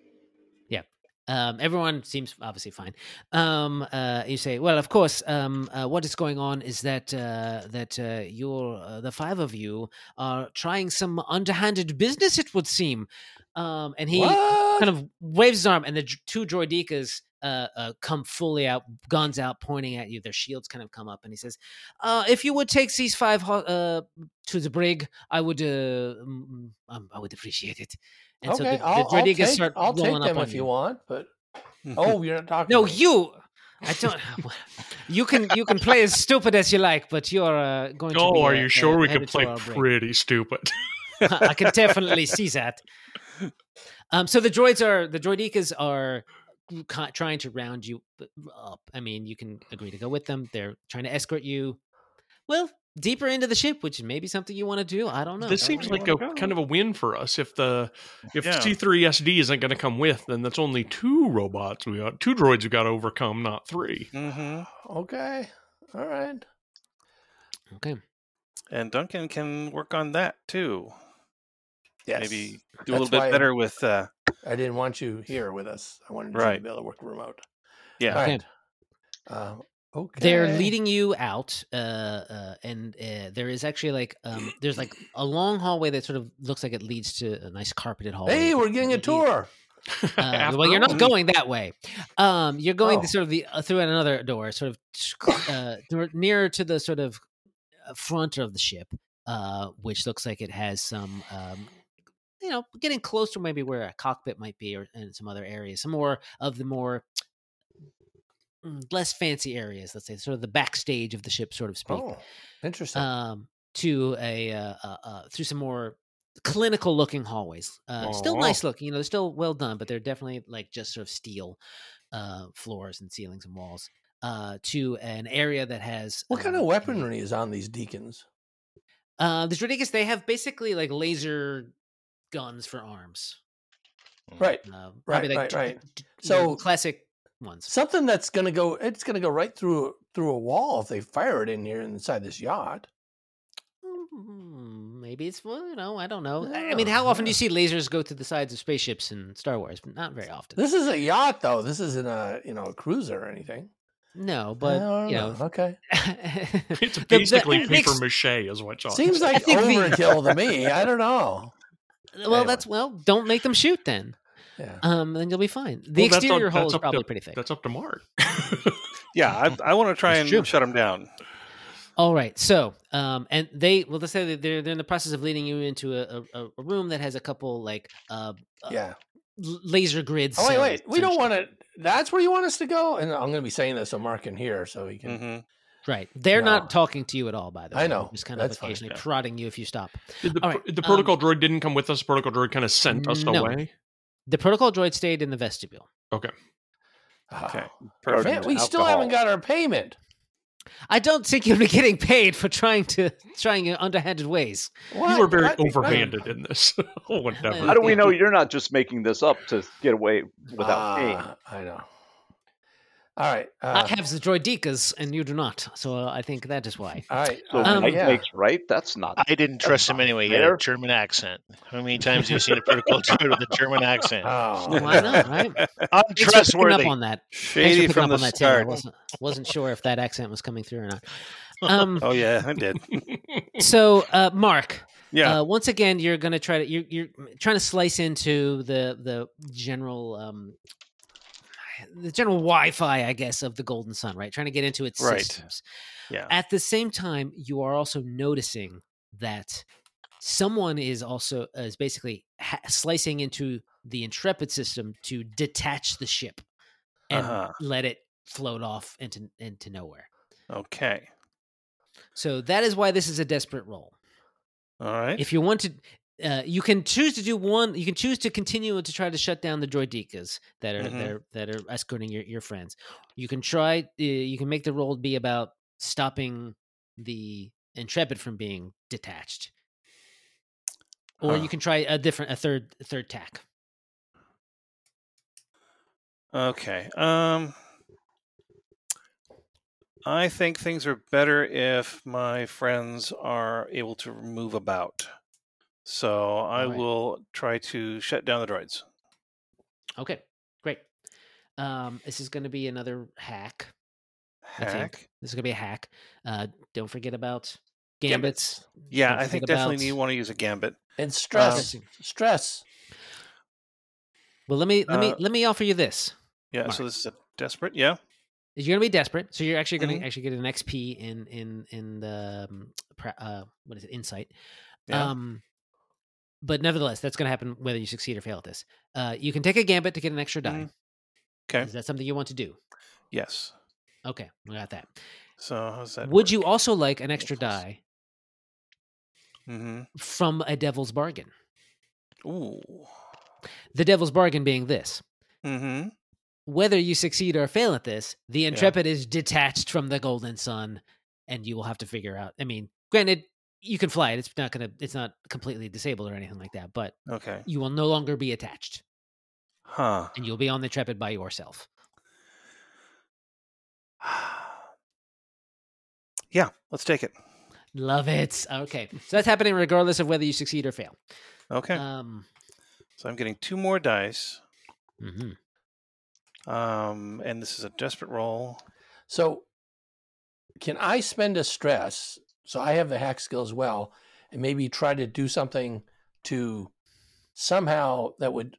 Um, everyone seems obviously fine. Um, uh, you say, well, of course. Um, uh, what is going on is that uh, that uh, you're uh, the five of you are trying some underhanded business. It would seem. Um, and he What? kind of waves his arm, and the dr- two droidekas uh, uh, come fully out, guns out, pointing at you. Their shields kind of come up, and he says, uh, "If you would take these five ho- uh, to the brig, I would, uh, mm, um, I would appreciate it." And Okay, so the, the I'll, I'll droidekas take, start I'll take rolling up them on if you want, but Mhm. oh, you're not talking. No, to me. you. I don't. You can you can play as stupid as you like, but you're uh, going to. Oh, be, are uh, you uh, sure we could headed to play our brig. pretty stupid? I can definitely see that. Um, so the droids are the droidekas are ca- trying to round you up. I mean, you can agree to go with them. They're trying to escort you, well, deeper into the ship, which may be something you want to do. I don't know. This Oh, seems you like a wanna go? kind of a win for us. If the if Yeah. C three S D isn't going to come with, then that's only two robots we got, two droids we got to overcome, not three. Mhm. Okay, all right. Okay. And Duncan can work on that too. Yes, Maybe do a That's little bit why better with. Uh, I didn't want you here with us. I wanted you Right. to be able to work remote. yeah. All Okay. right. Um, okay. They're leading you out, uh, uh, and uh, there is actually like um, there's like a long hallway that sort of looks like it leads to a nice carpeted hallway. Hey, we're getting a You- tour. Uh, After well, you're not all. going that way. Um, you're going Oh. to sort of the uh, through another door, sort of uh, th- nearer to the sort of uh, front of the ship, uh, which looks like it has some, um, you know, getting close to maybe where a cockpit might be, or and some other areas, some more of the more mm, less fancy areas. Let's say sort of the backstage of the ship, sort of speak. Oh, interesting. Um, to a uh, uh, uh, through some more clinical looking hallways. Uh, still Aw. nice looking, you know, they're still well done, but they're definitely like just sort of steel uh, floors and ceilings and walls. uh, to an area that has What kind um, of a- weaponry is on these deacons? Uh, the Droidekas, they have basically like laser guns for arms. Right, Uh, right, probably like right, d- right. d- you know, So- classic ones. Something that's gonna go. It's gonna go right through through a wall if they fire it in here inside this yacht. Mm, Maybe it's well, you know, I don't know. I I Yeah, mean, how often do yeah. you see lasers go through the sides of spaceships in Star Wars? Not very often. This is a yacht, though. This isn't a you know a cruiser or anything. No, but I don't you know, Okay, It's the- the- basically it makes- paper mache, is what John. seems said. like think the- overkill to me. I don't know. well, Anyway. that's well. Don't make them shoot then. Yeah. Um, then you'll be fine. The Well, that's exterior up- hull that's is up probably to- pretty thick. That's up to Mark. Yeah, I, I want to try That's and true. shut them down. All right. So, um, and they well, let's say that they're they're in the process of leading you into a, a, a room that has a couple like uh, uh Yeah. l- laser grids. Oh wait, cells, wait. We don't essentially. want to. That's where you want us to go. And I'm going to be saying this so Mark can hear, so he can. hmm Right. They're No. not talking to you at all. By the way, I They're know. just kind of That's fine, occasionally yeah. prodding you if you stop. Did the, All pr- right, the um, protocol droid didn't come with us. The protocol droid kind of sent us No. away. The protocol droid stayed in the vestibule. Okay. Okay. Oh, Perfect. man, we still haven't got our payment. I don't think you'll be getting paid for trying to trying in underhanded ways. What? You were very What? overhanded in this. Whatever. How do we know you're not just making this up to get away without paying? Ah, I know. All right. I Uh, have the droidekas and you do not, so uh, I think that is why. all right. So Um, right yeah. makes right? That's not. I didn't That's trust him not anyway. He had fair. a German accent. How many times have you seen a protocol droid with a German accent? Oh, Why not? Right? Thanks for picking Untrustworthy. up on that. Thanks for Shady picking from up the on that, Tim. I start. wasn't wasn't sure if that accent was coming through or not. Um, Oh yeah, I did. so, uh, Mark, Yeah. uh, once again, you're going to try to you're, you're trying to slice into the the general um, the general Wi-Fi, I guess, of the Golden Sun, right? Trying to get into its Right. systems. yeah. At the same time, you are also noticing that someone is also uh, is basically ha- slicing into the Intrepid system to detach the ship and Uh-huh. let it float off into into nowhere. Okay. So that is why this is a desperate roll. All right. If you want to, uh, you can choose to do one. You can choose to continue to try to shut down the droidekas that are Mhm. that, are, that are escorting your, your friends. You can try. Uh, you can make the roll be about stopping the Intrepid from being detached, or Huh. you can try a different, a third, a third tack. Okay. Um, I think things are better if my friends are able to move about. So I Alright. will try to shut down the droids. Okay, great. Um, this is going to be another hack. I think. Hack. This is going to be a hack. Uh, don't forget about Gambits. gambits. Yeah, Don't I think forget definitely about- you want to use a gambit. And stress. Um, stress. Well, let me let me Uh, let me offer you this. Yeah. Mark. So this is a desperate. Yeah. You're gonna be desperate, so you're actually gonna Mhm. actually get an X P in in in the um, pra- uh, what is it, insight. Yeah. Um, but nevertheless, that's gonna happen whether you succeed or fail at this. Uh, you can take a gambit to get an extra die. Mhm. Okay. Is that something you want to do? Yes. Okay, we got that. So how's that? Would you also like an extra die Mm-hmm. from a devil's bargain? Ooh. The devil's bargain being this: Mm-hmm. whether you succeed or fail at this, the Intrepid is detached from the Golden Sun, and you will have to figure out. I mean, granted, you can fly it; it's not gonna, it's not completely disabled or anything like that, but Okay. you will no longer be attached, Huh. and you'll be on the Intrepid by yourself. Yeah. Let's take it. Love it. Okay, so that's happening regardless of whether you succeed or fail. Okay. Um, So I'm getting two more dice. mhm. Um, and this is a desperate roll. So, can I spend a stress? So I have the hack skill as well, and maybe try to do something to somehow that would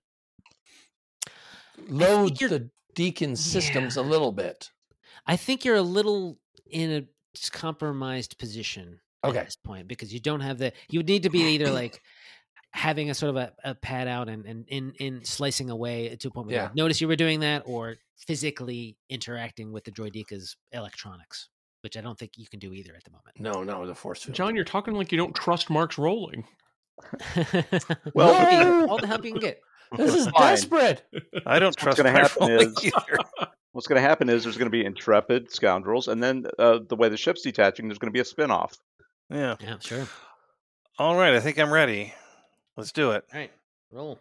load you're- the deacon systems a little bit. I think you're a little in a compromised position Okay. at this point because you don't have the. You would need to be either like having a sort of a, a pad out and, and in in slicing away to a point where you Yeah. would notice you were doing that, or physically interacting with the droideka's electronics, which I don't think you can do either at the moment. No, no, the force field. John, you're talking like you don't trust Mark's rolling. well, Well- help you- all the help you can get. This is Fine. desperate. I don't What's trust gonna my happen rolling is- either. What's going to happen is there's going to be intrepid scoundrels, and then uh, the way the ship's detaching, there's going to be a spin-off. Yeah. Yeah, sure. All right, I think I'm ready. Let's do it. All right, roll.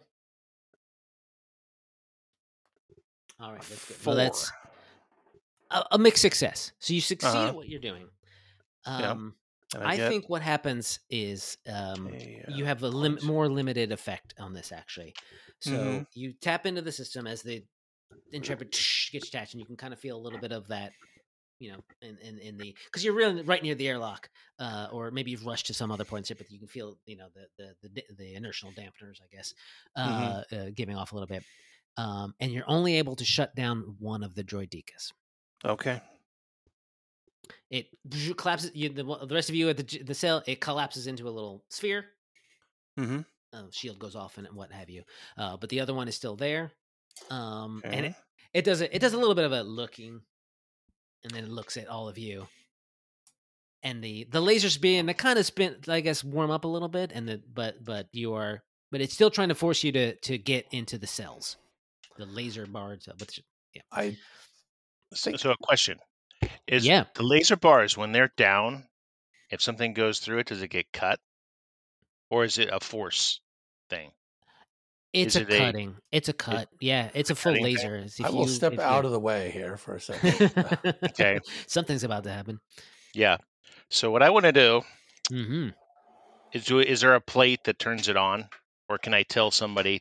All right, that's good. Four. Well, that's a, a mixed success. So you succeed Uh-huh. at what you're doing. Yeah. Um, And I get think what happens is um, a, you uh, have a lim- point. more limited effect on this, actually. So Mhm. you tap into the system as the Intrepid gets attached, and you can kind of feel a little bit of that, you know, in, in, in the, because you're really right near the airlock, uh, or maybe you've rushed to some other point, but you can feel, you know, the the the, da- the inertial dampeners, I guess, uh, uh, giving off a little bit. Um, and you're only able to shut down one of the droidekas. Okay. It collapses. You, the, the rest of you at the the cell, it collapses into a little sphere. Mm-hmm. Uh, shield goes off and what have you. Uh, but the other one is still there. Um, Okay. and it, it does it. It does a little bit of a looking, and then it looks at all of you. And the the lasers being they kind of spin, I guess, warm up a little bit, and the but but you are but it's still trying to force you to to get into the cells. The laser bars, but yeah, I So, think so a question is: Yeah. the laser bars, when they're down, if something goes through it, does it get cut, or is it a force thing? It's Is a it a- cutting. It's a cut. yeah, it's a full cutting thing? laser. As if I will you- step if out you- of the way here for a second. Okay. Something's about to happen. Yeah. So what I want to do hmm is: do is there a plate that turns it on, or can I tell somebody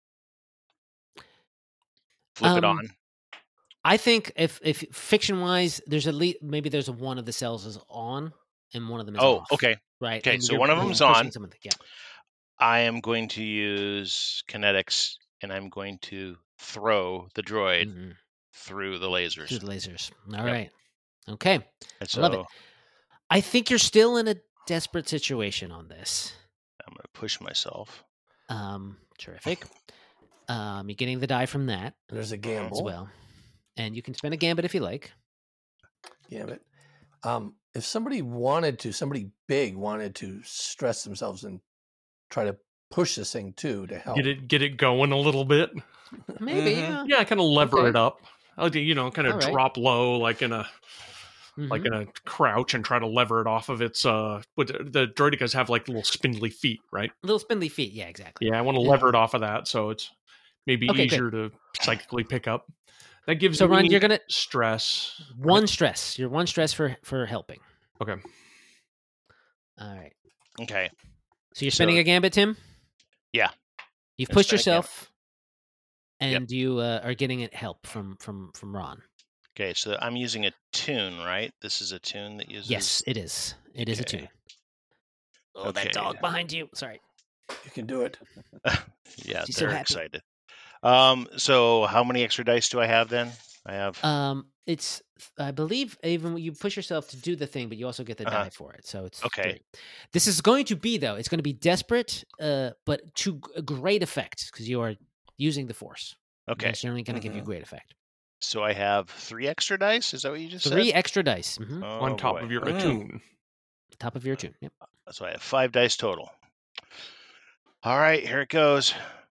flip it Um, on? I think if if fiction wise, there's at least maybe there's a one of the cells is on and one of them is Oh, off. okay. Right. Okay, and so you're- one of you're them's pushing on. someone- Yeah. I am going to use kinetics, and I'm going to throw the droid Mhm. through the lasers. Through the lasers. All Yep. right. Okay. And I love it. so I think you're still in a desperate situation on this. I'm going to push myself. Um, terrific. Um, you're getting the die from that There's a as gamble. well, and you can spend a gambit if you like. Gambit. Um, if somebody wanted to, somebody big wanted to stress themselves and try to push this thing too to help. Get it, get it going a little bit. Maybe. Mhm. Yeah. Yeah, kind of lever Okay. it up. I'll do, you know, kind of All right. drop low, like in a Mhm. like in a crouch, and try to lever it off of its. Uh, what the droidekas have like little spindly feet, right? Little spindly feet. Yeah. Exactly. Yeah, I want to Yeah. lever it off of that, so it's maybe Okay, good. easier to psychically pick up. That gives So me Ron, you're gonna stress. one stress. You're one stress for for helping. Okay. All right. Okay. So you're So- spending a gambit, Tim? Yeah. You've I'm pushed spending a gambit. yourself, and you uh, are getting it help from from from Ron. Okay, so I'm using a tune, right? This is a tune that uses. Yes, it is. It is a Okay. tune. Oh, that Okay. dog behind you. Sorry. You can do it. Yeah, She's so they're happy. excited. Um. So how many extra dice do I have then? I have. Um, it's I believe even when you push yourself to do the thing, but you also get the Uh-huh. die for it. So it's Okay. three. This is going to be though. It's going to be desperate, uh, but to g- a great effect because you are using the force. okay. It's generally going to give you Mhm. great effect. So I have three extra dice. Is that what you just Three said? extra dice. hmm Oh, on top boy. of your Mm. attune. Top of your tune. Yep. So I have five dice total. All right, here it goes.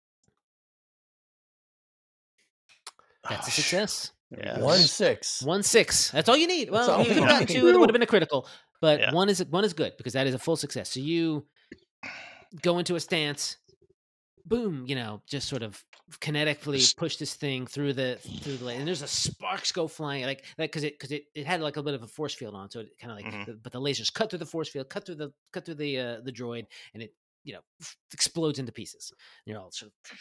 That's a Ah, sh- success. Yes. One six. One six. That's all you need. That's Well, all if you we got need. two, that would have been a critical. But Yeah. one is one is good because that is a full success. So you go into a stance, boom, you know, just sort of kinetically S- push this thing through the through the and there's a sparks go flying like that because it because it, it had like a bit of a force field on, so it kind of like Mhm. the, but the lasers cut through the force field, cut through the cut through the uh, the droid, and it you know explodes into pieces. And you're all sort of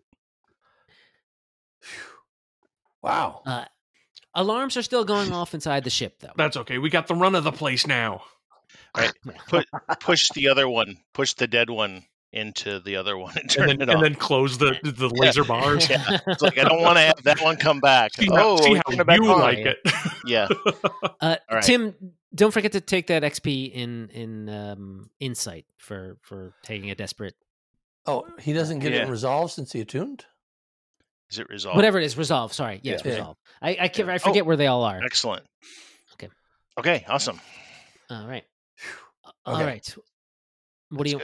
Wow. uh, alarms are still going off inside the ship though. That's okay. We got the run of the place now. Right. Put push the other one. Push the dead one into the other one and turn And then, it and off. then close the the laser bars. Yeah. It's like I don't want to have that one come back. See oh, how, see we how turn it back you on. like Yeah. it. Yeah. Uh, All right. Tim, don't forget to take that X P in in um, insight for for taking a desperate Oh, he doesn't get Yeah. it resolved since he attuned? Is it resolved? whatever it is. Resolve. Sorry, yes, Yeah. resolve. I I, can, Yeah. I forget where they all are. Excellent. Okay. Okay. Awesome. All right. All Okay. right. What do That's you? good. Wah, wah, wah. Uh, now we pull it. Everybody bla- blasters out.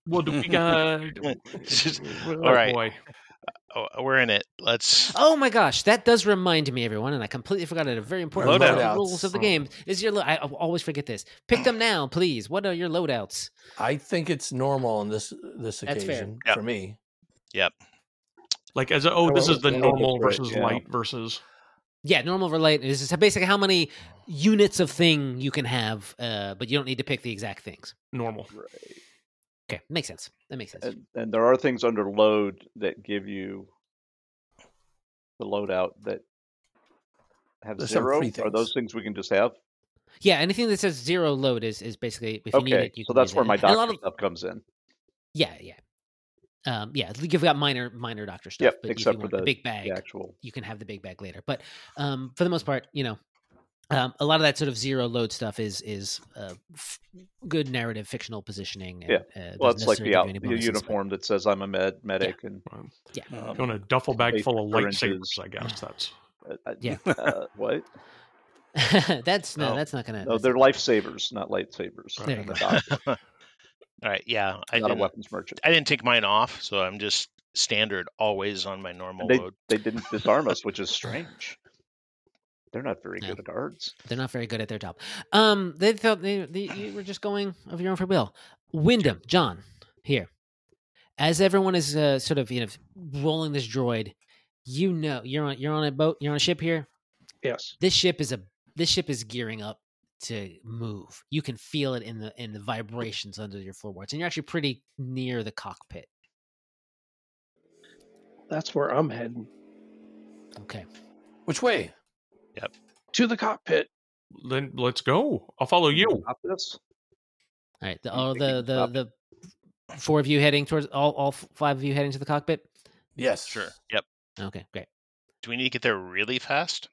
Well, do we got? All oh right. boy. Oh, we're in it. Let's. Oh my gosh, that does remind me, everyone, and I completely forgot it. A very important part of the Loadouts. rules of the game is your. Lo- I I always forget this. Pick them now, please. What are your loadouts? I think it's normal on this this That's fair. occasion Yep. for me. Yep. Like as a, oh, I this went is the with normal normal for it, versus yeah. light versus. Yeah, normal relate is just basically how many units of thing you can have, uh, but you don't need to pick the exact things. Normal. Right. Okay, makes sense. That makes sense. And, and there are things under load that give you the loadout that have There's some zero. free Are things. those things we can just have? Yeah, anything that says zero load is is basically if you need Okay, it, you so can that's use where it. my And a lot doctor of- stuff comes in. Yeah, yeah, um, yeah. You've got minor minor doctor stuff, Yep, but if except you for want the, the- big bag, The actual. you can have the big bag later. But um, for the most part, you know, um, a lot of that sort of zero load stuff is is uh, f- good narrative, fictional positioning. And, Yeah. uh, Well, doesn't it's like necessarily the, give out, you any the bonuses, but- uniform that says I'm a med medic and Um, Yeah. um, on a duffel bag safe full of syringes. lightsabers, I guess that's. uh, uh, Yeah. uh, what? that's no, Oh. that's not gonna. No, that's they're not- lifesavers, not lightsabers. There you I'm a go. doctor, All right. Yeah. I not a didn't. weapons merchant. I didn't take mine off, so I'm just standard always on my normal They load. they didn't disarm us, which is strange. They're not very No. good at guards. They're not very good at their job. Um, they felt they, they you were just going of your own free will. Wyndham, John, here, as everyone is uh, sort of you know rolling this droid, you know you're on you're on a boat, you're on a ship here. Yes. This ship is a this ship is gearing up to move. You can feel it in the in the vibrations under your floorboards, and you're actually pretty near the cockpit. That's where I'm heading. Okay. Which way? To the cockpit. Then let's go. I'll follow you. Stop this. All right. The, You all think the you can the stop? the four of you heading towards all all five of you heading to the cockpit. Yes. Sure. Yep. Okay, great. Do we need to get there really fast?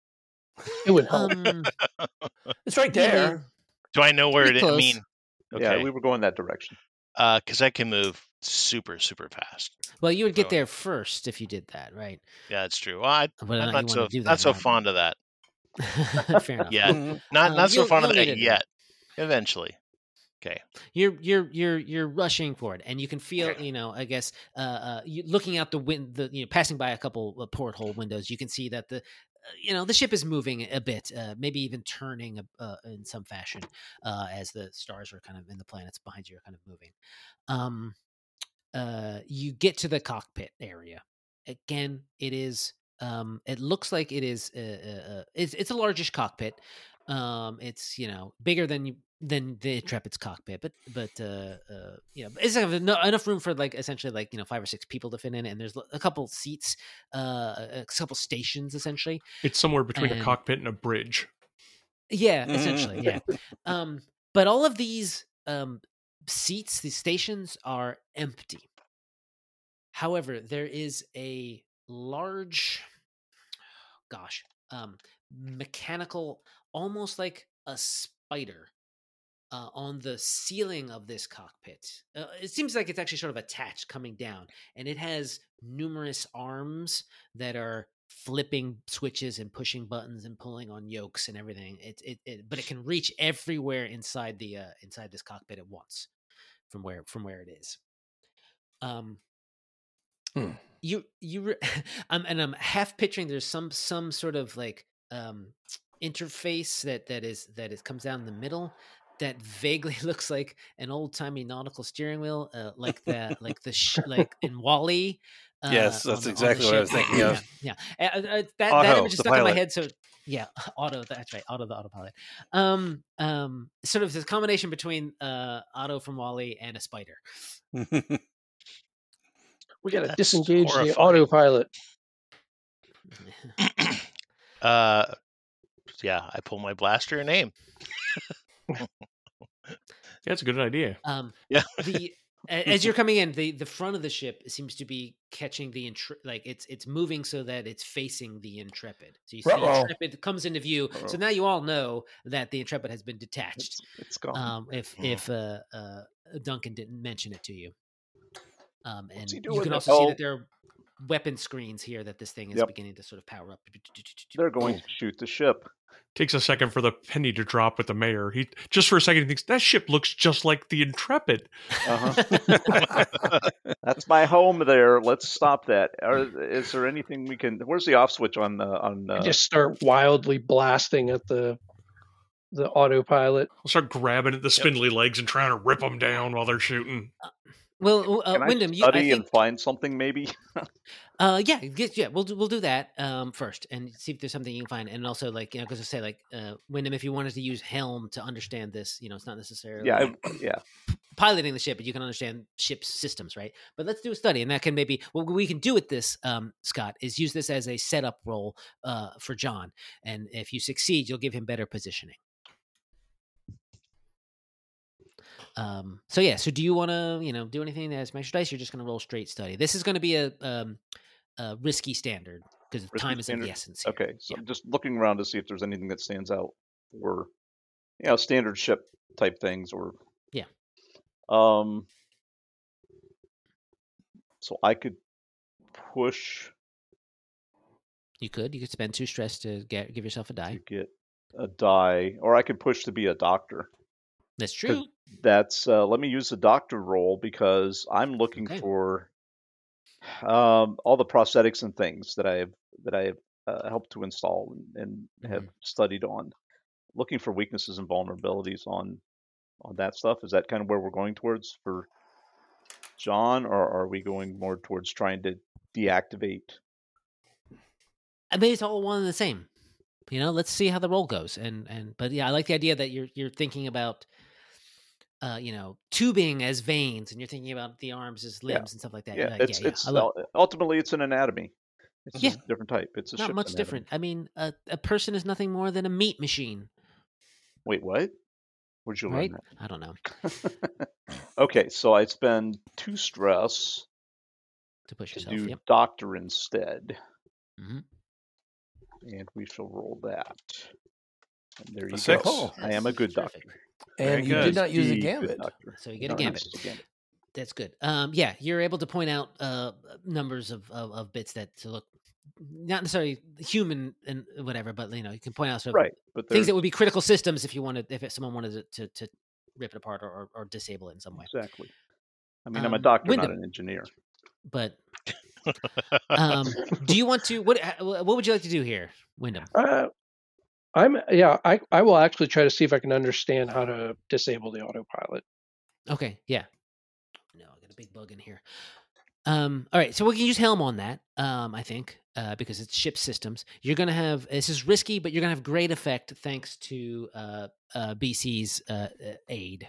It would help. Um, It's right yeah, there. Do I know where Pretty it is? I close. mean, Yeah, okay. we were going that direction. Uh, because I can move super, super fast. well, you would get So- there first if you did that, right? Yeah, that's true. Well, I, Whether or I'm not not you so want to do that not so or not. fond of that. Fair enough. Yeah, not Um, not so you'll- fond of you'll need that it yet. Eventually. Okay. You're you're you're you're rushing forward, and you can feel, Okay. you know, I guess, uh, uh, you, looking out the wind, the you know, passing by a couple of porthole windows, you can see that the, uh, you know, the ship is moving a bit, uh, maybe even turning uh, in some fashion, uh, as the stars are kind of in the planets behind you are kind of moving. Um, uh, you get to the cockpit area. Again, it is. Um, it looks like it is. Uh, uh, uh, it's it's a largish cockpit. Um, it's you know bigger than you than the Intrepid's cockpit, but but uh, uh, you know it's have enough, enough room for like essentially like you know five or six people to fit in, and there's a couple seats, uh, a couple stations essentially. It's somewhere between And- a cockpit and a bridge. Yeah, essentially, yeah. Um, but all of these um, seats, these stations are empty. However, there is a large, gosh, um, mechanical, almost like a spider, uh, on the ceiling of this cockpit. Uh, it seems like it's actually sort of attached, coming down, and it has numerous arms that are flipping switches and pushing buttons and pulling on yokes and everything. It, it, it but it can reach everywhere inside the uh, inside this cockpit at once, from where from where it is. Um, Hmm. you you re- um, and I'm half picturing there's some some sort of like um interface that that is that is comes down the middle that vaguely looks like an old timey nautical steering wheel, uh, like that, like the sh- like in Wall-E. Uh, Yes, on that's the- on the exactly what I was ship. thinking yeah, of. Yeah, yeah. Uh, uh, that that Otto, image is the stuck in my pilot. head. So yeah, Otto. That's right, Otto the autopilot. Um, um, sort of this combination between uh Otto from Wall-E and a spider. We got to That's disengage the horrifying. autopilot. uh, yeah, I pull my blaster and aim. That's a good idea. Um, Yeah. the a- as you're coming in, the the front of the ship seems to be catching the intre- like it's it's moving so that it's facing the Intrepid. So you see Uh-oh. Intrepid comes into view. So now you all know that the Intrepid has been detached. It's, it's gone. Um, if Hmm. if uh, uh, Duncan didn't mention it to you, um, and he you doing can there? also see Oh. that there are weapon screens here that this thing is Yep. beginning to sort of power up. They're going to shoot the ship. Takes a second for the penny to drop with the mayor. He just for a second he thinks that ship looks just like the Intrepid. Uh-huh. That's my home there. Let's stop that. Are, is there anything we can? Where's the off switch on uh, on? Uh, I just start wildly blasting at the the autopilot. I'll start grabbing at the spindly legs and trying to rip them down while they're shooting. Well, uh, can I Wyndham, you, I study think, and find something maybe? uh, yeah, get, yeah, we'll do, we'll do that um, first and see if there's something you can find, and also like you know, because I say like uh, Wyndham, if you wanted to use Helm to understand this, you know, it's not necessarily Yeah, I, yeah. piloting the ship, but you can understand ship's systems, right? But let's do a study, and that can maybe what we can do with this, um, Scott, is use this as a setup role uh, for John, and if you succeed, you'll give him better positioning. Um, so yeah, so do you want to, you know, do anything that has extra dice? You're just going to roll straight study. This is going to be a, um, a risky standard because Risky time is of standard? the essence. Here. Okay, so Yeah. I'm just looking around to see if there's anything that stands out, or you know, standard ship type things, or Yeah. Um. So I could push You could, you could spend two stress to get give yourself a to die. get a die, or I could push to be a doctor. That's true. That's uh, let me use the doctor role because I'm looking Okay. for um, all the prosthetics and things that I have that I have uh, helped to install and, and have studied on. Looking for weaknesses and vulnerabilities on on that stuff. Is that kind of where we're going towards for John, or are we going more towards trying to deactivate? I mean, it's all one and the same. You know, let's see how the roll goes. And and but yeah, I like the idea that you're you're thinking about, uh, you know, tubing as veins, and you're thinking about the arms as limbs and stuff like that. Yeah, Like, it's yeah, yeah. it's I love ul- ultimately it's an anatomy. It's Yeah. just a different type. It's a not ship's much anatomy. different. I mean, a, a person is nothing more than a meat machine, Wait, what? Where'd you right? learn I don't know. that? Okay, so I spend two stress To push to yourself. do Yep. doctor instead, hmm and we shall roll that. And there A you six. go. I am a good Terrific. doctor. Very And you good. did not use a The good gambit. doctor. So you get a No, gambit. it's a gambit. That's good. Um, yeah, you're able to point out uh, numbers of, of, of bits that to look not necessarily human and whatever, but you know you can point out sort of Right, but things that there's would be critical systems if you wanted if it, someone wanted to, to to rip it apart or, or, or disable it in some way. exactly. I mean, I'm a Um, doctor, Wyndham. not an engineer. But um, do you want to what what would you like to do here, Wyndham? Uh, I'm yeah. I I will actually try to see if I can understand how to disable the autopilot. Okay, yeah. No, I got a big bug in here. Um, all right, so we can use Helm on that. Um, I think uh, because it's ship systems. You're gonna have this is risky, but you're gonna have great effect thanks to uh, uh, B C's uh, uh, aid.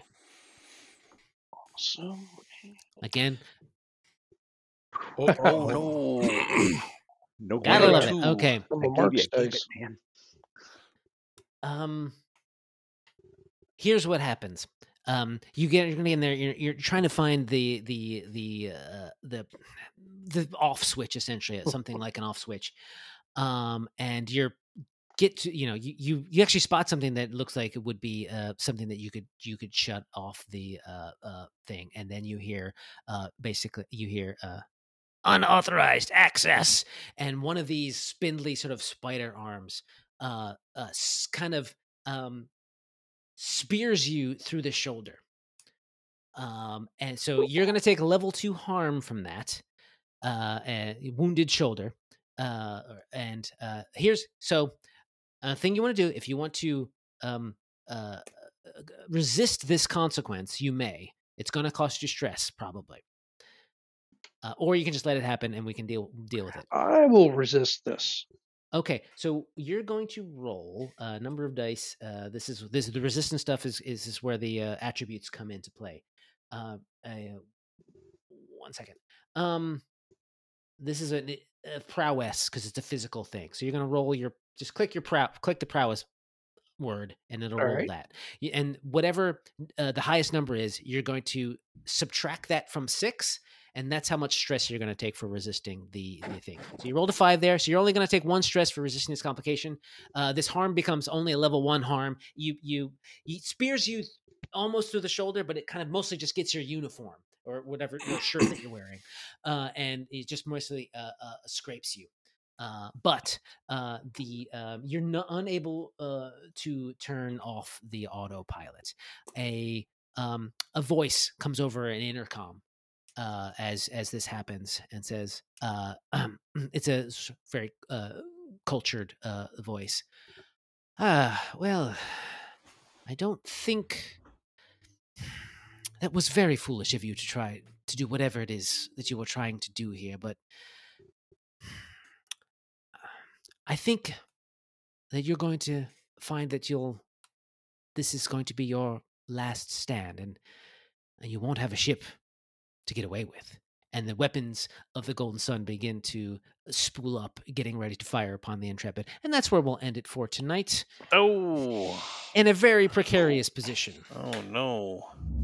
So Again, Oh, oh no. No gotta gambit. love it. two. Okay. I'm I a gave Mark's you a gambit, dice. man. Um, here's what happens. Um, you get you're gonna get in there. You're, you're trying to find the the the uh, the the off switch essentially, something like an off switch. Um, and you're get to you know you, you you actually spot something that looks like it would be uh something that you could you could shut off the uh uh thing, and then you hear uh basically you hear uh unauthorized access, and one of these spindly sort of spider arms uh uh s- kind of um spears you through the shoulder. Um, and so you're going to take level two harm from that, uh, and wounded shoulder. Uh, and uh, here's so a thing you want to do if you want to um, uh, resist this consequence, you may. It's going to cost you stress, probably, uh, or you can just let it happen and we can deal deal with it. I will resist this. Okay, so you're going to roll a number of dice. Uh, this is this the resistance stuff is is, is where the uh, attributes come into play. Uh, uh, one second. Um, this is a, a prowess because it's a physical thing. So you're going to roll your just click your prow click the prowess word and it'll All roll right. that. Y- And whatever uh, the highest number is, you're going to subtract that from six. And that's how much stress you're going to take for resisting the, the thing. So you rolled a five there. So you're only going to take one stress for resisting this complication. Uh, this harm becomes only a level one harm. You you it spears you almost through the shoulder, but it kind of mostly just gets your uniform or whatever your shirt that you're wearing, uh, and it just mostly uh, uh, scrapes you. Uh, but uh, the um, you're not unable uh, to turn off the autopilot. A um, a voice comes over an intercom uh, as as this happens and says, uh, "It's a very uh, cultured uh, voice. Ah, well, I don't think that was very foolish of you to try to do whatever it is that you were trying to do here, but." I think that you're going to find that you'll this is going to be your last stand, and, and you won't have a ship to get away with. And the weapons of the Golden Sun begin to spool up, getting ready to fire upon the Intrepid. And that's where we'll end it for tonight. Oh. In a very precarious position. Oh, no.